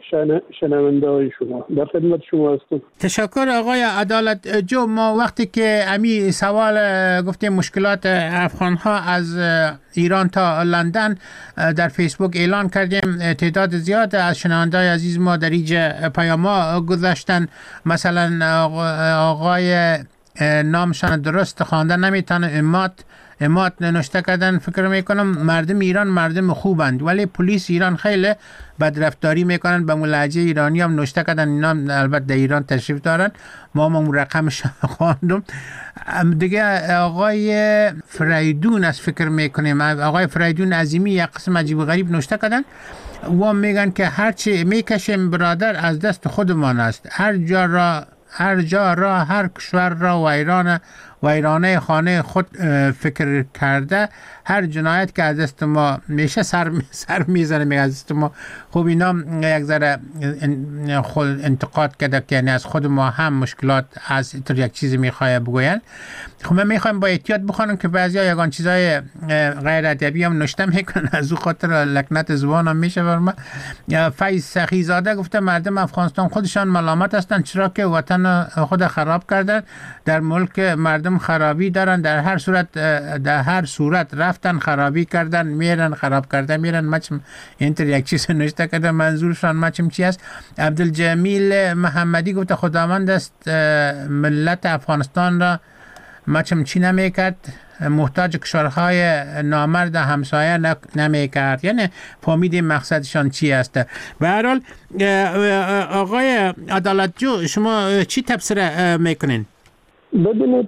شنونده های شما. در خدمت شما هستم. تشکر آقای عدالتجو. ما وقتی که امی سوال گفتیم مشکلات افغان ها از ایران تا لندن در فیسبوک اعلان کردیم، تعداد زیاد از شنونده های عزیز ما در اینجا پیاما گذاشتن. مثلا آقای نامشان درست خواندن نمیتونه، امات امات نوشته کردن. فکر میکنم مردم ایران مردم خوبند ولی پلیس ایران خیلی بدرفتاری میکنن. به لهجه ایرانی هم نوشته کردن. اینا البته در ایران تشریف دارن. ما هم رقمش خواندم دیگه. آقای فریدون از فکر میکنیم، آقای فریدون عظیمی یک قسم عجیب و غریب نوشته کردن و میگن که هرچی میکشیم برادر از دست خودمان است. هر جا را هر جا را هر کشور را ویران ویرانه خانه خود فکر کرده هر جنایت که از دست ما میشه سر سر میزنه میگه از دست ما. خب اینا یک ذره خود انتقاد کرده که یعنی از خود ما هم مشکلات از اینطور یک چیزی میخواه بگوین. خب من میخوایم با احتیاط بخونم که بعضیا یگان چیزای غیر ادبی هم نوشته میکنن، از او خاطر لکنت زبان هم میشه بر ما. فیض سخیزاده گفته مردم افغانستان خودشان ملامت هستند چرا که وطن خود خراب کردن، در ملک مردم خرابی دارن، در هر صورت در هر صورت رفتن خرابی کردن میرن، خراب کردن میرن. مچم اینطور یک چیز نوشته کرده، منظورشان مچم چی است. عبدالجمیل محمدی گفته خداوند است ملت افغانستان را مچم چی نمیکرد، محتاج کشورهای نامرد همسایه نمیکرد. یعنی فهمیدیم مقصدشان چی است. به هر حال آقای عدالتجو شما چی تبصره میکنین؟ ببینید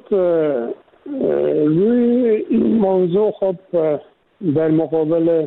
روی این موضوع خب در مقابل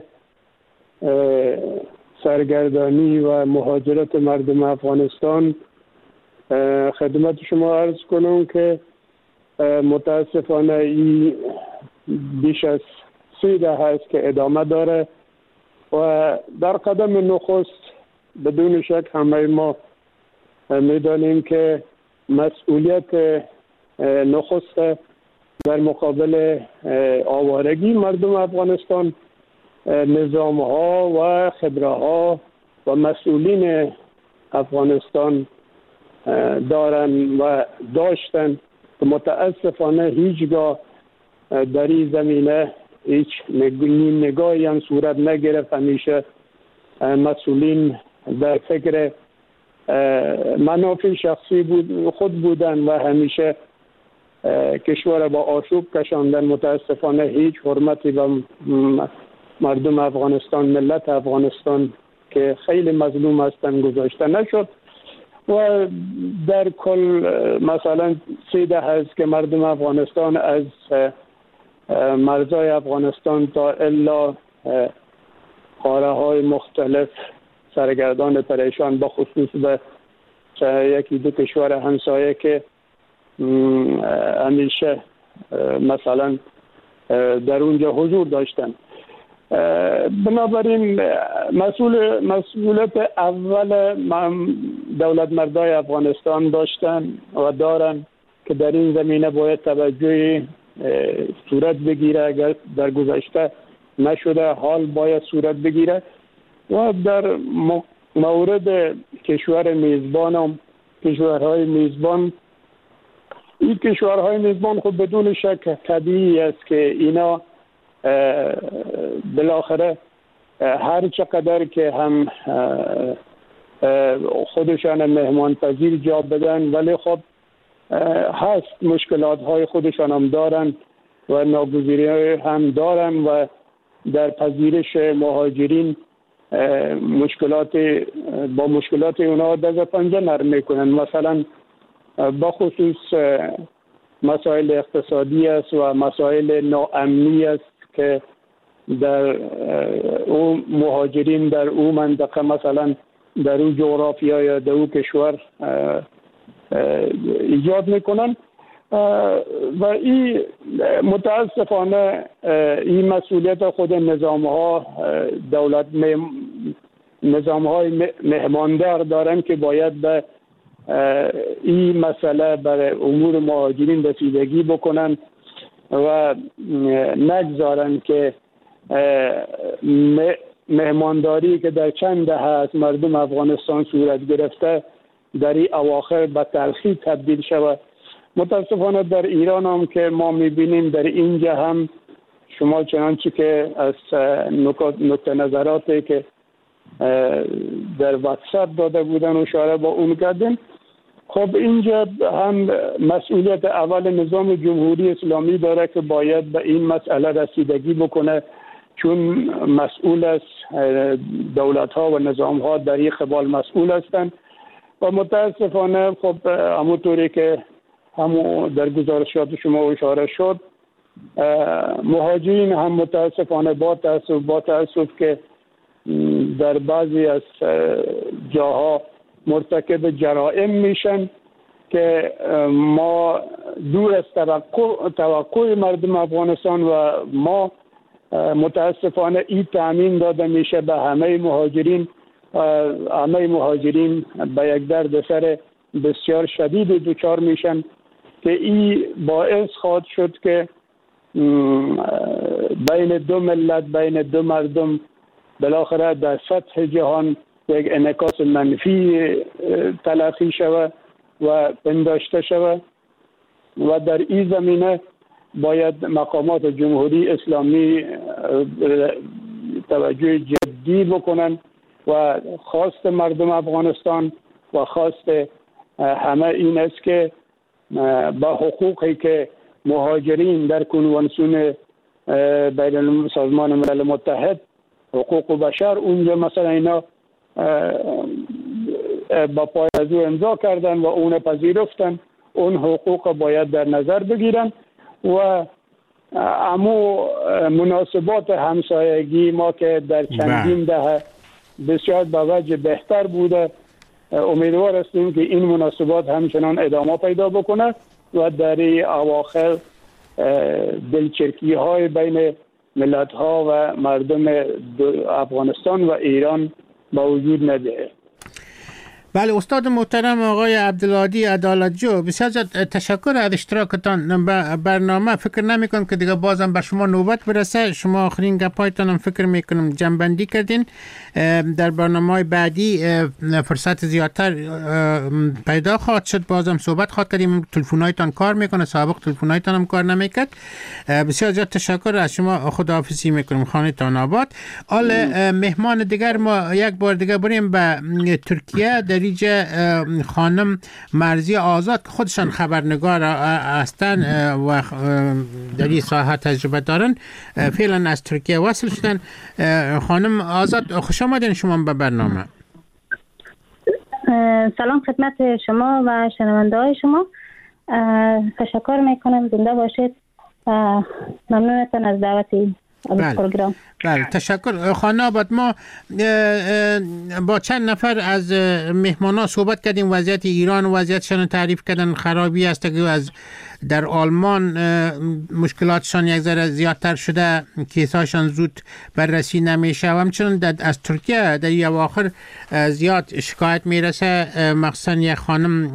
سرگردانی و مهاجرت مردم افغانستان خدمت شما عرض کنم که متاسفانه این بیش از سی ده هست که ادامه داره و در قدم نخست بدون شک همه ما میدانیم که مسئولیت نخست در مقابل آوارگی مردم افغانستان نظام ها و خبره ها و مسئولین افغانستان دارن و داشتن که متاسفانه هیچگاه در این زمینه هیچ نگاهی هم صورت نگرفت. همیشه مسئولین در فکر منافع شخصی بود خود بودن و همیشه کشور با آشوب کشاندن. متاسفانه هیچ حرمتی به مردم افغانستان، ملت افغانستان که خیلی مظلوم هستند گذاشته نشد و در کل مثلا سیده هست که مردم افغانستان از مرزهای افغانستان تا الا قاره های مختلف سرگردان پریشان با خصوص به یکی دو کشور همسایه که همیشه مثلا در اونجا حضور داشتن. بنابراین مسئول مسئولیت اول دولت مردای افغانستان داشتن و دارن که در این زمینه باید توجه صورت بگیره. اگر در گذشته نشده حال باید صورت بگیره و در مورد کشور میزبان هم کشورهای میزبان این کشورهای میزبان خود بدون شک طبیعی است که اینا بالاخره هر چقدر که هم خودشان مهمان پذیر جا بدن ولی خب هست مشکلات های خودشان هم دارن و ناگزیری هم دارن و در پذیرش مهاجرین مشکلات با مشکلات اونا دست پنجه نرم میکنن. مثلا با خصوص مسائل اقتصادی است و مسائل ناامنی است که در اون مهاجرین در اون منطقه مثلا در اون جغرافیا یا در اون کشور ایجاد میکنن و این متاسفانه این مسئولیت خود نظام ها دولت نظام های مهماندار دارن که باید به این مسئله برای امور مهاجرین رسیدگی بکنن و نگذارن که مهمانداری که در چند دهه از مردم افغانستان صورت گرفته در این اواخر به تلخی تبدیل شود. متاسفانه در ایران هم که ما میبینیم در اینجا هم شما چنانچه که از نکته نظراتی که در واتساپ داده بودن اشاره با اون کردیم. خب اینجا هم مسئولیت اول نظام جمهوری اسلامی داره که باید به این مسئله رسیدگی بکنه چون مسئول است، دولت ها و نظام ها در این قبال مسئول هستند و متاسفانه خب همونطوری که همون در گزارشات شما اشاره شد مهاجرین هم متاسفانه با تأسف با تأسف که در بعضی از جاها مرتکب جرائم میشن که ما دور از توقع, توقع مردم افغانستان و ما متاسفانه این تامین داده میشه به همه مهاجرین. همه مهاجرین به یک درد سر بسیار شدید دچار میشن که این باعث خواهد شد که بین دو ملت، بین دو مردم بالاخره در سطح جهان یک انعکاس منفی تلافی شود و پنداشته شود و در این زمینه باید مقامات جمهوری اسلامی توجه جدی بکنن و خواست مردم افغانستان و خواست همه این است که با حقوقی که مهاجرین در کنوانسیون بین سازمان ملل متحد حقوق بشر اونجا مثلا اینا با پای از او امضا کردن و اون پذیرفتن، اون حقوق باید در نظر بگیرن و امو مناسبات همسایگی ما که در چندین دهه بسیار به وجه بهتر بوده، امیدوار هستیم که این مناسبات همچنان ادامه پیدا بکنه و در اواخر دلچرکی های بین ملت ها و مردم افغانستان و ایران با وجود نده. بله استاد محترم آقای عبدالهادی عدالتجو، بسیار تشکر از اشتراکتان به برنامه. فکر نمی کنم که دیگه بازم به شما نوبت برسه. شما آخرین گپایتان هم فکر میکنم جنبندی کردین. در برنامه بعدی فرصت زیادتر پیدا خواهد شد، بازم صحبت خواهد کردیم. تلفن‌هایتان کار میکنه، سابق تلفن‌هایتان هم کار نمیکرد. بسیار زیاد تشکر از شما، خداحافظی میکنم. خانه تان آباد. حال مهمان دیگر ما یک بار دیگه بریم به ترکیه. در خانم مرزی آزاد که خودشان خبرنگار هستن و در این ساحه تجربه دارن، فعلا از ترکیه وصل شدن. خانم آزاد خوش آمدین شما به برنامه. سلام خدمت شما و شنونده های شما. تشکر میکنم، زنده باشید. ممنونتون از دعوتی بله. بله تشکر. خانه آباد، ما با چند نفر از مهمانا صحبت کردیم، وضعیت ایران و وضعیتشان تعریف کردن. خرابی است که از در آلمان مشکلاتشان یک ذره زیادتر شده، کیساشان زود بررسی نمیشه و همچنین از ترکیه در این اواخر زیاد شکایت میرسه، مخصوصا یک خانم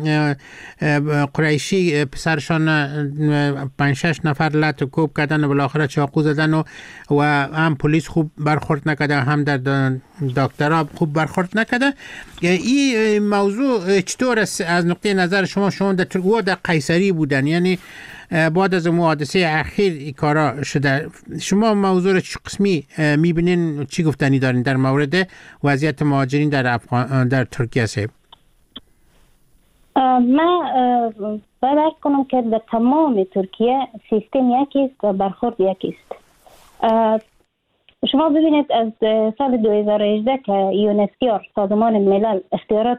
قریشی پسرشان پنج شش نفر لط کوب کردن و بالاخره چاقو زدن و, و هم پلیس خوب برخورد نکرده، هم در دکترها خوب برخورد نکرده. این موضوع چطور است از نقطه نظر شما؟ شما در ترکیه در قیصری بودن، یعنی بعد از حادثه اخیر این کارا شده. شما موضوع رو چه قسمی میبینین، چی گفتنی دارین در مورد وضعیت مهاجرین در افغان در ترکیه؟ صاحب من باید کنم که در تمام ترکیه سیستم یکیست و برخورد یکیست. شما ببینید از سال دو هزار و هجده که یونسکیار سازمان ملل اختیارات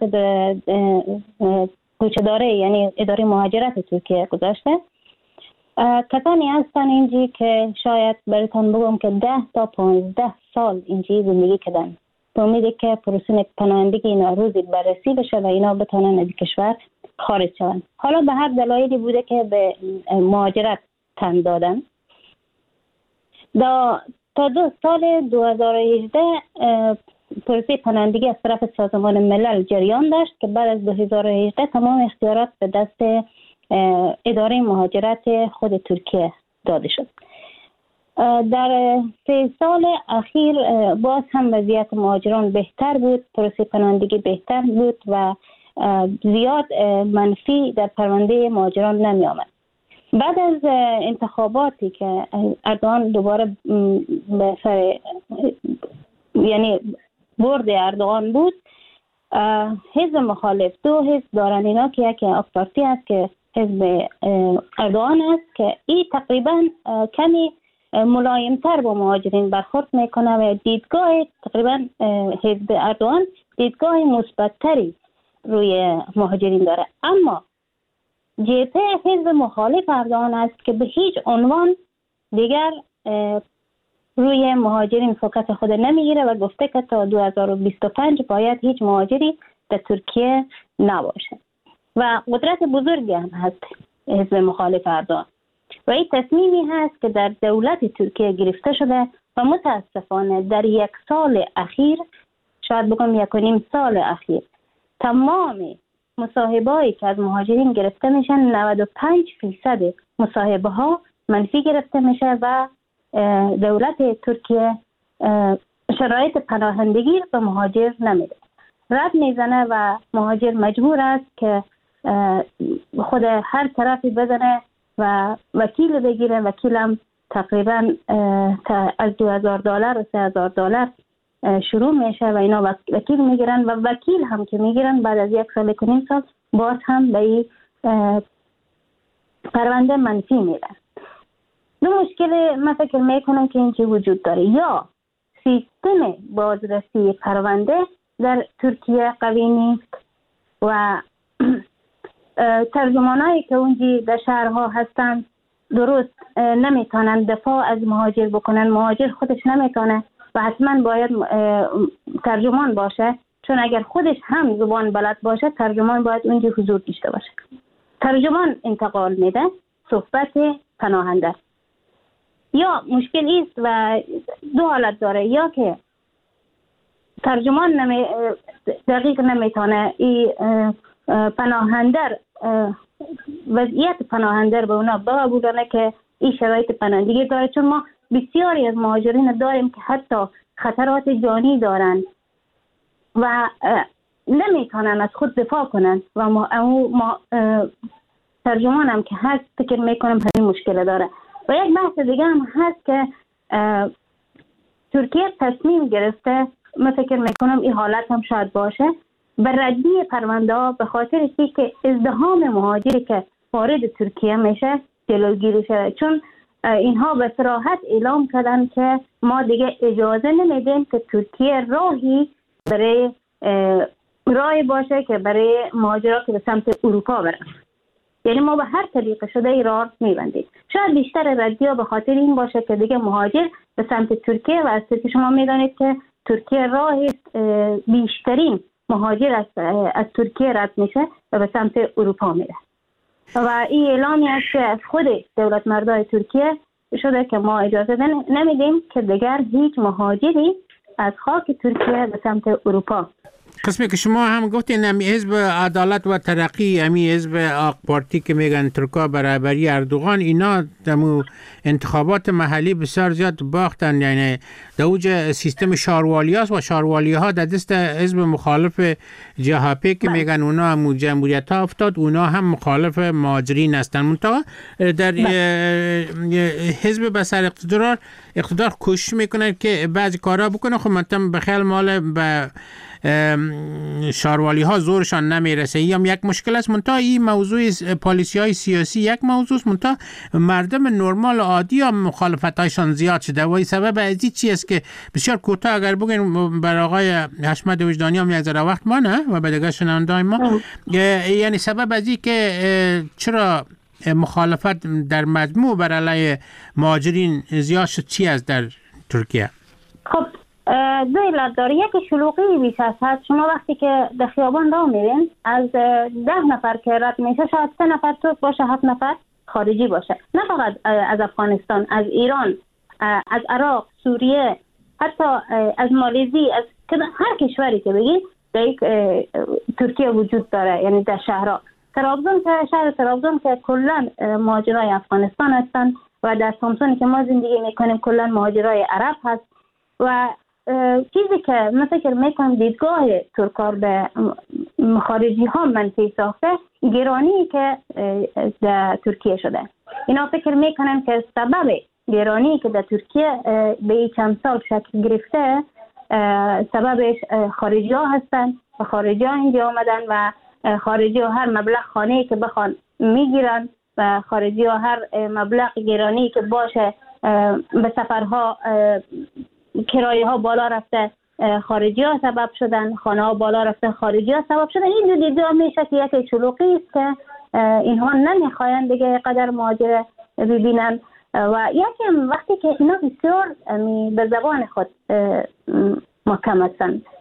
کوچه‌داری یعنی اداره مهاجرت ترکیه گذاشته، کسانی هستن اینجی که شاید براتون بگم که ده تا پانزده سال اینجی زندگی کردن به امید که پروسه پناهندگی اینا روزی بررسی بشه و اینا بتونن از کشور خارج شون. حالا به هر دلایلی بوده که به مهاجرت تن دادن. دا تا دو سال دو هزار و هجده پروسه پناهندگی از طرف سازمان ملل جریان داشت که بعد از دو هزار و هجده تمام اختیارات به دست اداره مهاجرت خود ترکیه داده شد. در سه سال اخیر باز هم وضعیت مهاجران بهتر بود، پروسه پناهندگی بهتر بود و زیاد منفی در پرونده مهاجران نمی آمد. بعد از انتخاباتی که اردوغان دوباره به سر یعنی برد اردوغان بود، حزب مخالف دو حزب دارن اینا که یکی آک پارتی است که حزب اردوغان است که این تقریبا کمی ملایمتر با مهاجرین برخورد میکنه و دیدگاه تقریبا حزب اردوغان دیدگاه مثبت‌تری روی مهاجرین داره. اما جبهه حزب مخالف اردوغان است که به هیچ عنوان دیگر روی مهاجرین فوکس خود نمیگیره و گفته که تا دو هزار و بیست و پنج باید هیچ مهاجری در ترکیه نباشه. و قدرت بزرگی هم هست حزب مخالف اردوغان و این تصمیمی هست که در دولت ترکیه گرفته شده و متاسفانه در یک سال اخیر، شاید بگم یک و نیم سال اخیر، تمام مصاحبه‌ای که از مهاجرین گرفته میشن نود و پنج درصد مصاحبه ها منفی گرفته میشه و دولت ترکیه شرایط پناهندگی به مهاجر نمیده، رد میزنه و مهاجر مجبور است که خود هر طرفی بزنه و وکیل بگیره. وکیل هم تقریبا از دو هزار دلار و سه هزار دلار شروع میشه و اینا وکیل میگیرن و وکیل هم که میگیرن بعد از یک سال و نیم سال باز هم به این پرونده منفی میدن. دو مشکل من فکر میکنم که اینجا وجود داره، یا سیستم بازرسی پرونده در ترکیه قوی نیست و ترجمانایی که اونجا در شهرها هستن درست نمیتونن دفاع از مهاجر بکنن، مهاجر خودش نمیتونه و حتما باید ترجمان باشه، چون اگر خودش هم زبان بلد باشه ترجمان باید اونجا حضور داشته باشه. ترجمان انتقال میده صحبت پناهنده. یا مشکل است و دو حالت داره، یا که ترجمان نمی دقیق نمیتونه این پناهنده وضعیت پناهنده به اونا بقبولانه که این شرایط پناهندگی داره، چون ما بسیاری از مهاجرین داریم که حتی خطرات جانی دارن و نمیتونن از خود دفاع کنن و ما, ما ترجمان هم که هست فکر میکنم همین مشکل داره. و یک بحث دیگه هم هست که ترکیه تصمیم گرفته، من فکر میکنم این حالت هم شاید باشه، به ردی پرونده ها به خاطر که ازدحام مهاجری که وارد ترکیه میشه جلوگیری شده، چون اینها به صراحت اعلام کردن که ما دیگه اجازه نمیدیم که ترکیه راهی برای راهی باشه که برای مهاجرات که به سمت اروپا برن، یعنی ما به هر طریق شده ای راه میبندیم. شاید بیشتر ردیا به خاطر این باشه که دیگه مهاجر به سمت ترکیه و از شما میدانید که ترکیه راهی بیشترین مهاجر از, از ترکیه رد میشه و به سمت اروپا میره و این اعلامی است که از خود دولت مردای ترکیه شده که ما اجازه نمیدیم که دیگر هیچ مهاجری از خاک ترکیه به سمت اروپا. قسمی که شما هم گفتین امی حزب عدالت و ترقی، امی حزب آق پارتی که میگن ترکا برابری اردوغان، اینا دمو انتخابات محلی بسیار زیاد باختن، یعنی دوج سیستم شاروالی هاست و شاروالی ها در دست حزب مخالف جهاپی که میگن اونا هم جمهوریت ها افتاد، اونا هم مخالف مهاجرین هستن. منطقه در حزب بسر اقتدار اقتدار کوشش میکنن که بعضی کارا بکنه، خب منطقه بخیل مال به شاروالی ها زورشان نمیرسه. یا یک مشکل است. منتها این موضوع پالیسی های سیاسی یک موضوع است، منتها مردم نرمال عادی هم مخالفت هایشان زیاد شده و این سبب از این چی است که بسیار کوتاه اگر بگیم بر آقای حشمت وجدانی هم یک ذره وقت ما نه و به دیگه شنونده‌های ما، یعنی سبب از این که چرا مخالفت در مجموع بر علیه مهاجرین زیاد شد چی است در ترکیه؟ خب دو علت داره. یکی شلوغی بیش از حد. شما وقتی که در خیابان راه میرین از ده نفر که رد میشه شاید سه نفر ترک باشه، هفت نفر خارجی باشه، نه فقط از افغانستان، از ایران، از عراق، سوریه، حتی از مالزی، از هر کشوری که بگید در ترکیه وجود داره، یعنی در شهرها. ترابزون که شهر ترابزون که کلا مهاجرای افغانستان هستن و در سامسونی که ما زندگی میکنیم کلا مهاجرای عرب هست و چیزی که من فکر میکنم دیدگاه ترکار به خارجی ها منفی ساخته گرانی که در ترکیه شده. اینا فکر میکنن که سبب گرانی که در ترکیه به چند سال شکل گرفته سببش خارجی ها هستن و خارجی ها اینجا آمدن و خارجی ها هر مبلغ خانه‌ای که بخوان میگیرن و خارجی ها هر مبلغ گرانی که باشه به سفرها کرایه ها بالا رفته خارجی ها سبب شدن، خانه ها بالا رفته خارجی ها سبب شدن. این دو دیدگاه میشه که یک شلوغی است که اینها نمیخواین دیگه قدر مهاجر ببینن و یکی وقتی که اینا بسیار به زبان خود محکم هستن،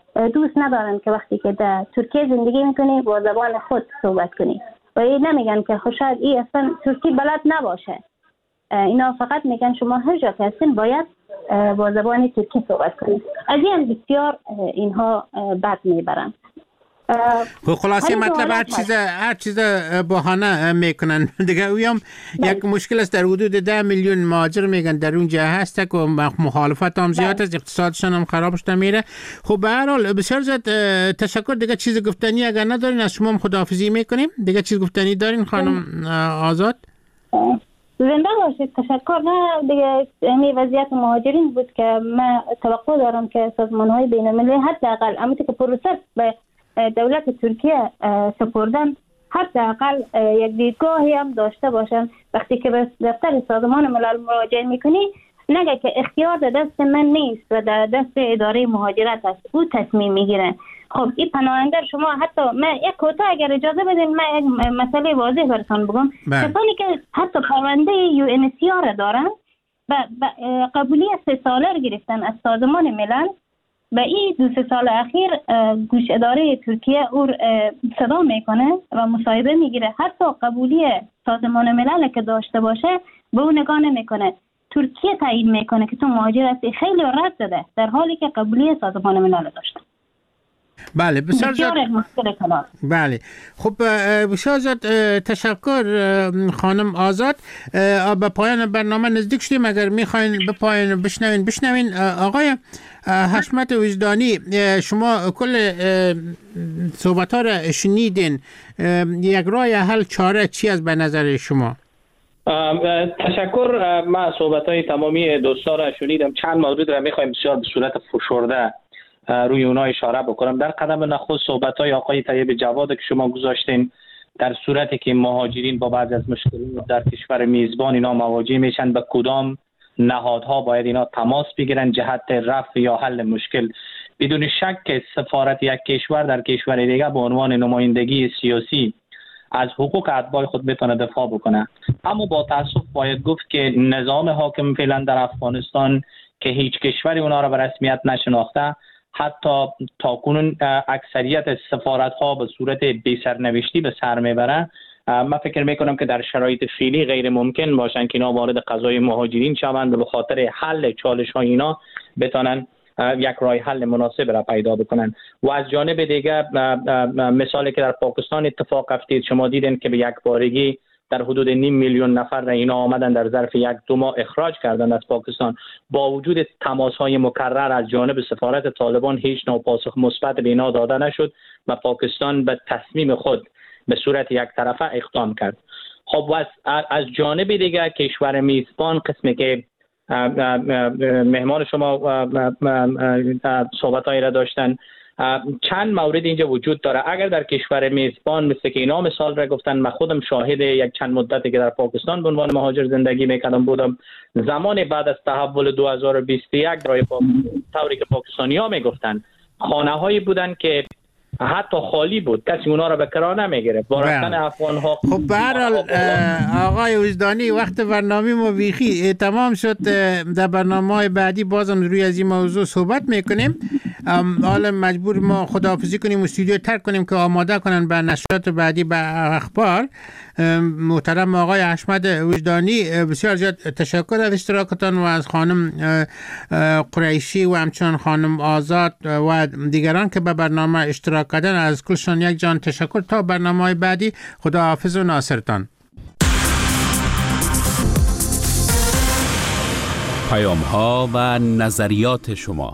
دوست ندارن که وقتی که در ترکیه زندگی میکنی با زبان خود صحبت کنی و این نمیگن که خوشاید این اصلا ترکی بلد نباشه. اینا فقط میگن شما هر جا که هستین باید با زبان ترکی صحبت کنید. از این بسیار اینها بد میبرن. خب خلاصه مطلب هر چیز هر چیز بهانه میکنن دیگه. اویم یک مشکل است، در حدود ده میلیون مهاجر میگن در اونجا هست که مخالفت هم زیاد است، اقتصادشون هم خراب شده میره. خب به هر حال بسیار زیاد تشکر. دیگه چیز گفتنی اگر ندارین از شما هم خداحافظی میکنیم. دیگه چیز گفتنی دارین خانم آزاد؟ زنده باشید. تشکر. نه دیگه این وضعیت مهاجرین بود که من توقع دارم که سازمان‌های بین‌المللی حداقل اما که پروسه به دولت ترکیه سپردن حداقل یک دیدگاهی هم داشته باشن. وقتی که به دفتر سازمان ملل مراجعه میکنی نگه که اختیار در دست من نیست و در دست اداره مهاجرت است، او تصمیم میگیره. خب این پناهنده شما حتی من یک کوتاه اگر اجازه بدین من یک مسئله واضح براتون بگم. کسانی که حتی پرونده یو ان سی آر دارن و قبولی سه ساله رو گرفتن از سازمان ملل، به این دو سه سال اخیر گوش اداره ترکیه او صدا میکنه و مصاحبه میگیره. حتی قبولی سازمان ملل که داشته باشه به اون نگاه نمیکنه. ترکیه تعیین میکنه که تو مهاجر هستی، خیلی رد داده در حالی که قبولی سازمان ملل داشته. بله بسیار زیاد. بله خب بسیار زیاد تشکر خانم آزاد. به پایان برنامه نزدیک شدیم. اگر میخواین به پایان بشنوین بشنوین. آقای حشمت وجدانی، شما کل صحبت ها را شنیدین. یک راه حل چاره چی است به نظر شما؟ تشکر. من صحبت های تمامی دوستا را شنیدم. چند مورد را میخوایم بسیار به صورت فشرده روی اونا اشاره بکنم. در قدم نخست صحبت های آقای طیب جواد که شما گذاشتین، در صورتی که مهاجرین با بعض از مشکلات در کشور میزبان اینا مواجه میشن، به کدام نهادها باید اینا تماس بگیرن جهت رفع یا حل مشکل. بدون شک که سفارت یک کشور در کشور دیگه به عنوان نمایندگی سیاسی از حقوق اتباع خود بتونه دفاع بکنه. اما با تاسف باید گفت که نظام حاکم فعلا در افغانستان که هیچ کشوری اونا را به رسمیت نشناخته، حتی تاکنون اکثریت سفارت ها به صورت بی سرنوشتی به سر میبره. من فکر میکنم که در شرایط فعلی غیر ممکن باشن که اینا وارد قضای مهاجرین شوند به خاطر حل چالش های اینا بتونن یک راه حل مناسب را پیدا بکنن. و از جانب دیگه مثالی که در پاکستان اتفاق افتید، شما دیدین که به یک بارگی در حدود نیم میلیون نفر را اینا آمدن در ظرف یک دو ماه اخراج کردن از پاکستان. با وجود تماس های مکرر از جانب سفارت طالبان هیچ نوع پاسخ مثبت به اینا داده نشد و پاکستان به تصمیم خود به صورت یک طرفه اقدام کرد. خب از از جانب دیگه کشور میزبان، قسمی که مهمان شما صحبت‌هایی را داشتن، چند مورد اینجا وجود داره. اگر در کشور میزبان مثل که اینا مثال را گفتن، من خودم شاهد یک چند مدتی که در پاکستان به عنوان مهاجر زندگی میکردم بودم، زمان بعد از تحول دو هزار و بیست و یک برای طوری که پاکستانی‌ها میگفتن خانه هایی بودن که حتی خالی بود، کسی اونا را به کرا نمیگرفت. با رفتن افغان‌ها. خب به هر حال آقای وجدانی، وقت برنامه ما بیخی تمام شد. در برنامه‌های بعدی بازم روی از این موضوع صحبت میکنیم. حالا مجبور ما خداحافظی کنیم و استودیو ترک کنیم که آماده کنن به نشرات بعدی به اخبار. محترم آقای حشمت وجدانی، بسیار زیاد تشکر از اشتراکتان و از خانم قریشی و همچنان خانم آزاد و دیگران که به برنامه اشتراک کردن. از کلشان یک جان تشکر. تا برنامه بعدی، خداحافظ و ناصرتان. پیام ها و نظریات شما.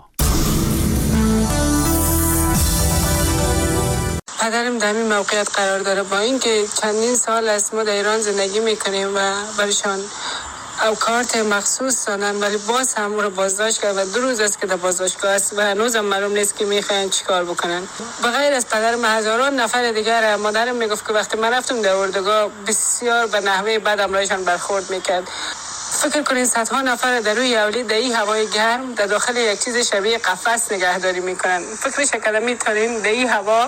پدرم در این موقعیت قرار داره، با اینکه چندین سال است ما در ایران زندگی میکنیم و برشان او کارت مخصوص دادن، ولی باز هم او رو بازداشت کرد و دو روز است که در بازداشتگاه است و هنوز هم معلوم نیست که میخواین چیکار بکنن. بغیر از پدرم هزاران نفر دیگر. مادرم میگفت که وقتی من رفتم در اردوگاه بسیار به نحوه بد امرایشان برخورد میکرد. فکر کنین صدها نفر در روی اولی در این هوای گرم در داخل یک چیز شبیه قفس نگهداری میکنن. فکرش کردم میتونین در این هوا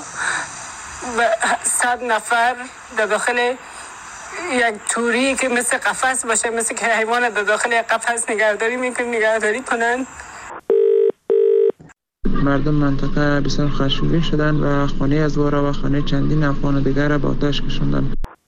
صد نفر در داخل یک توری که مثل قفس باشه، مثل که حیوان در داخل یک قفس نگهداری میکنن نگهداری کنن. مردم منطقه بسیار خشمگین شدن و خانه از وارا و خانه چندین افغان دیگر را به آتش کشاندند.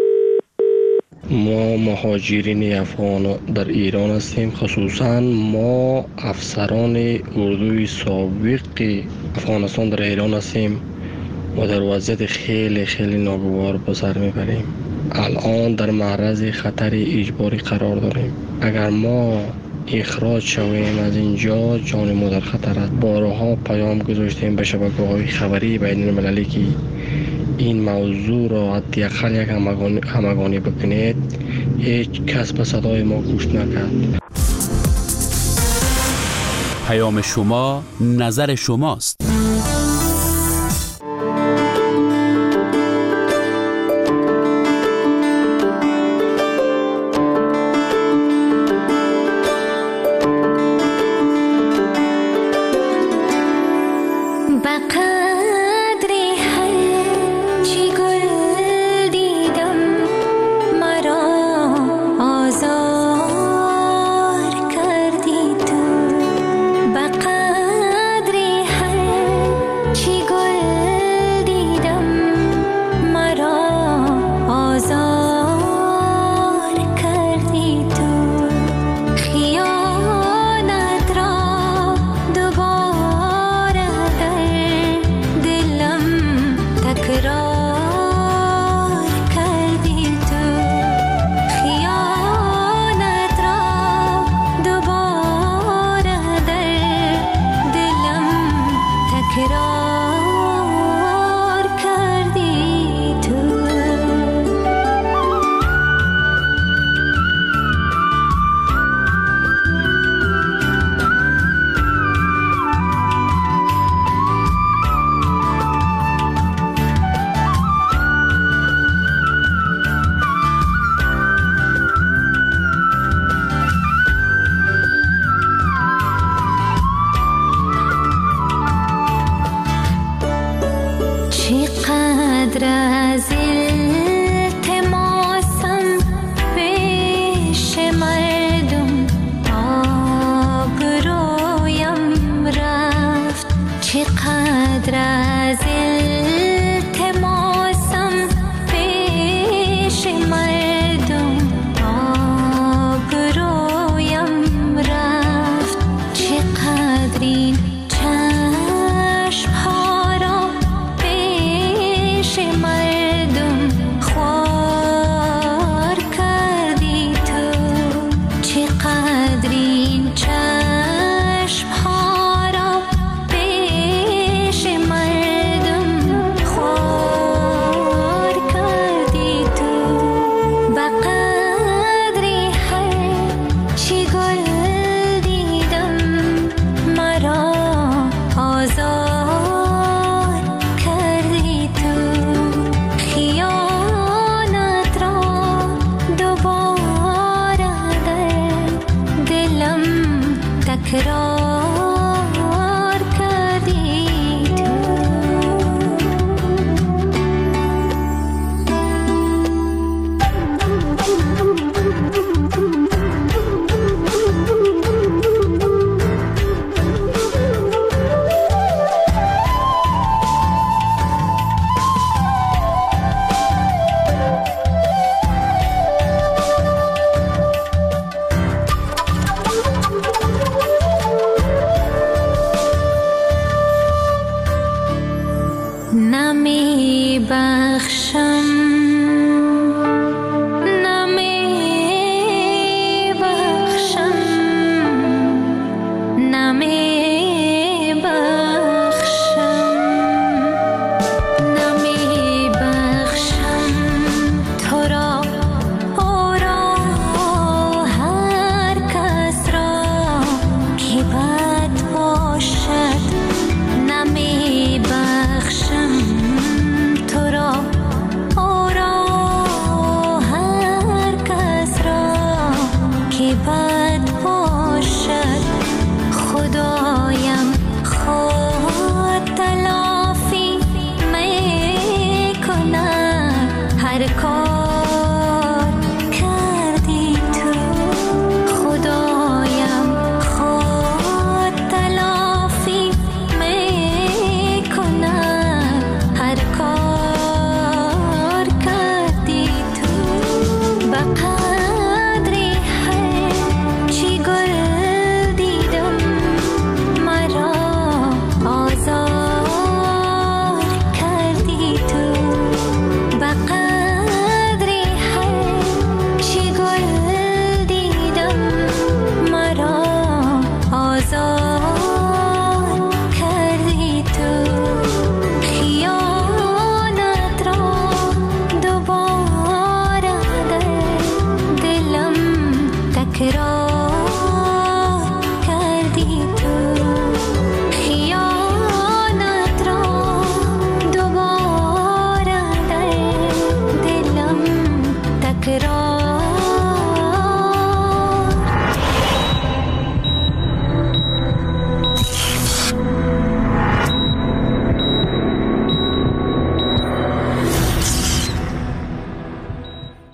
ما مهاجرین افغان در ایران هستیم. خصوصا ما افسران اردوی سابق افغانستان در ایران هستیم و در وضعیت خیلی خیلی ناگوار به سر میبریم. الان در معرض خطر اجباری قرار داریم. اگر ما اخراج شویم از اینجا جان ما در خطر است. بارها پیام گذاشتیم به شبکه‌های خبری بین المللی که این موضوع را حداقل یک همگانی, همگانی بکنید. هیچ کس به صدای ما گوش نکرد. پیام شما نظر شماست.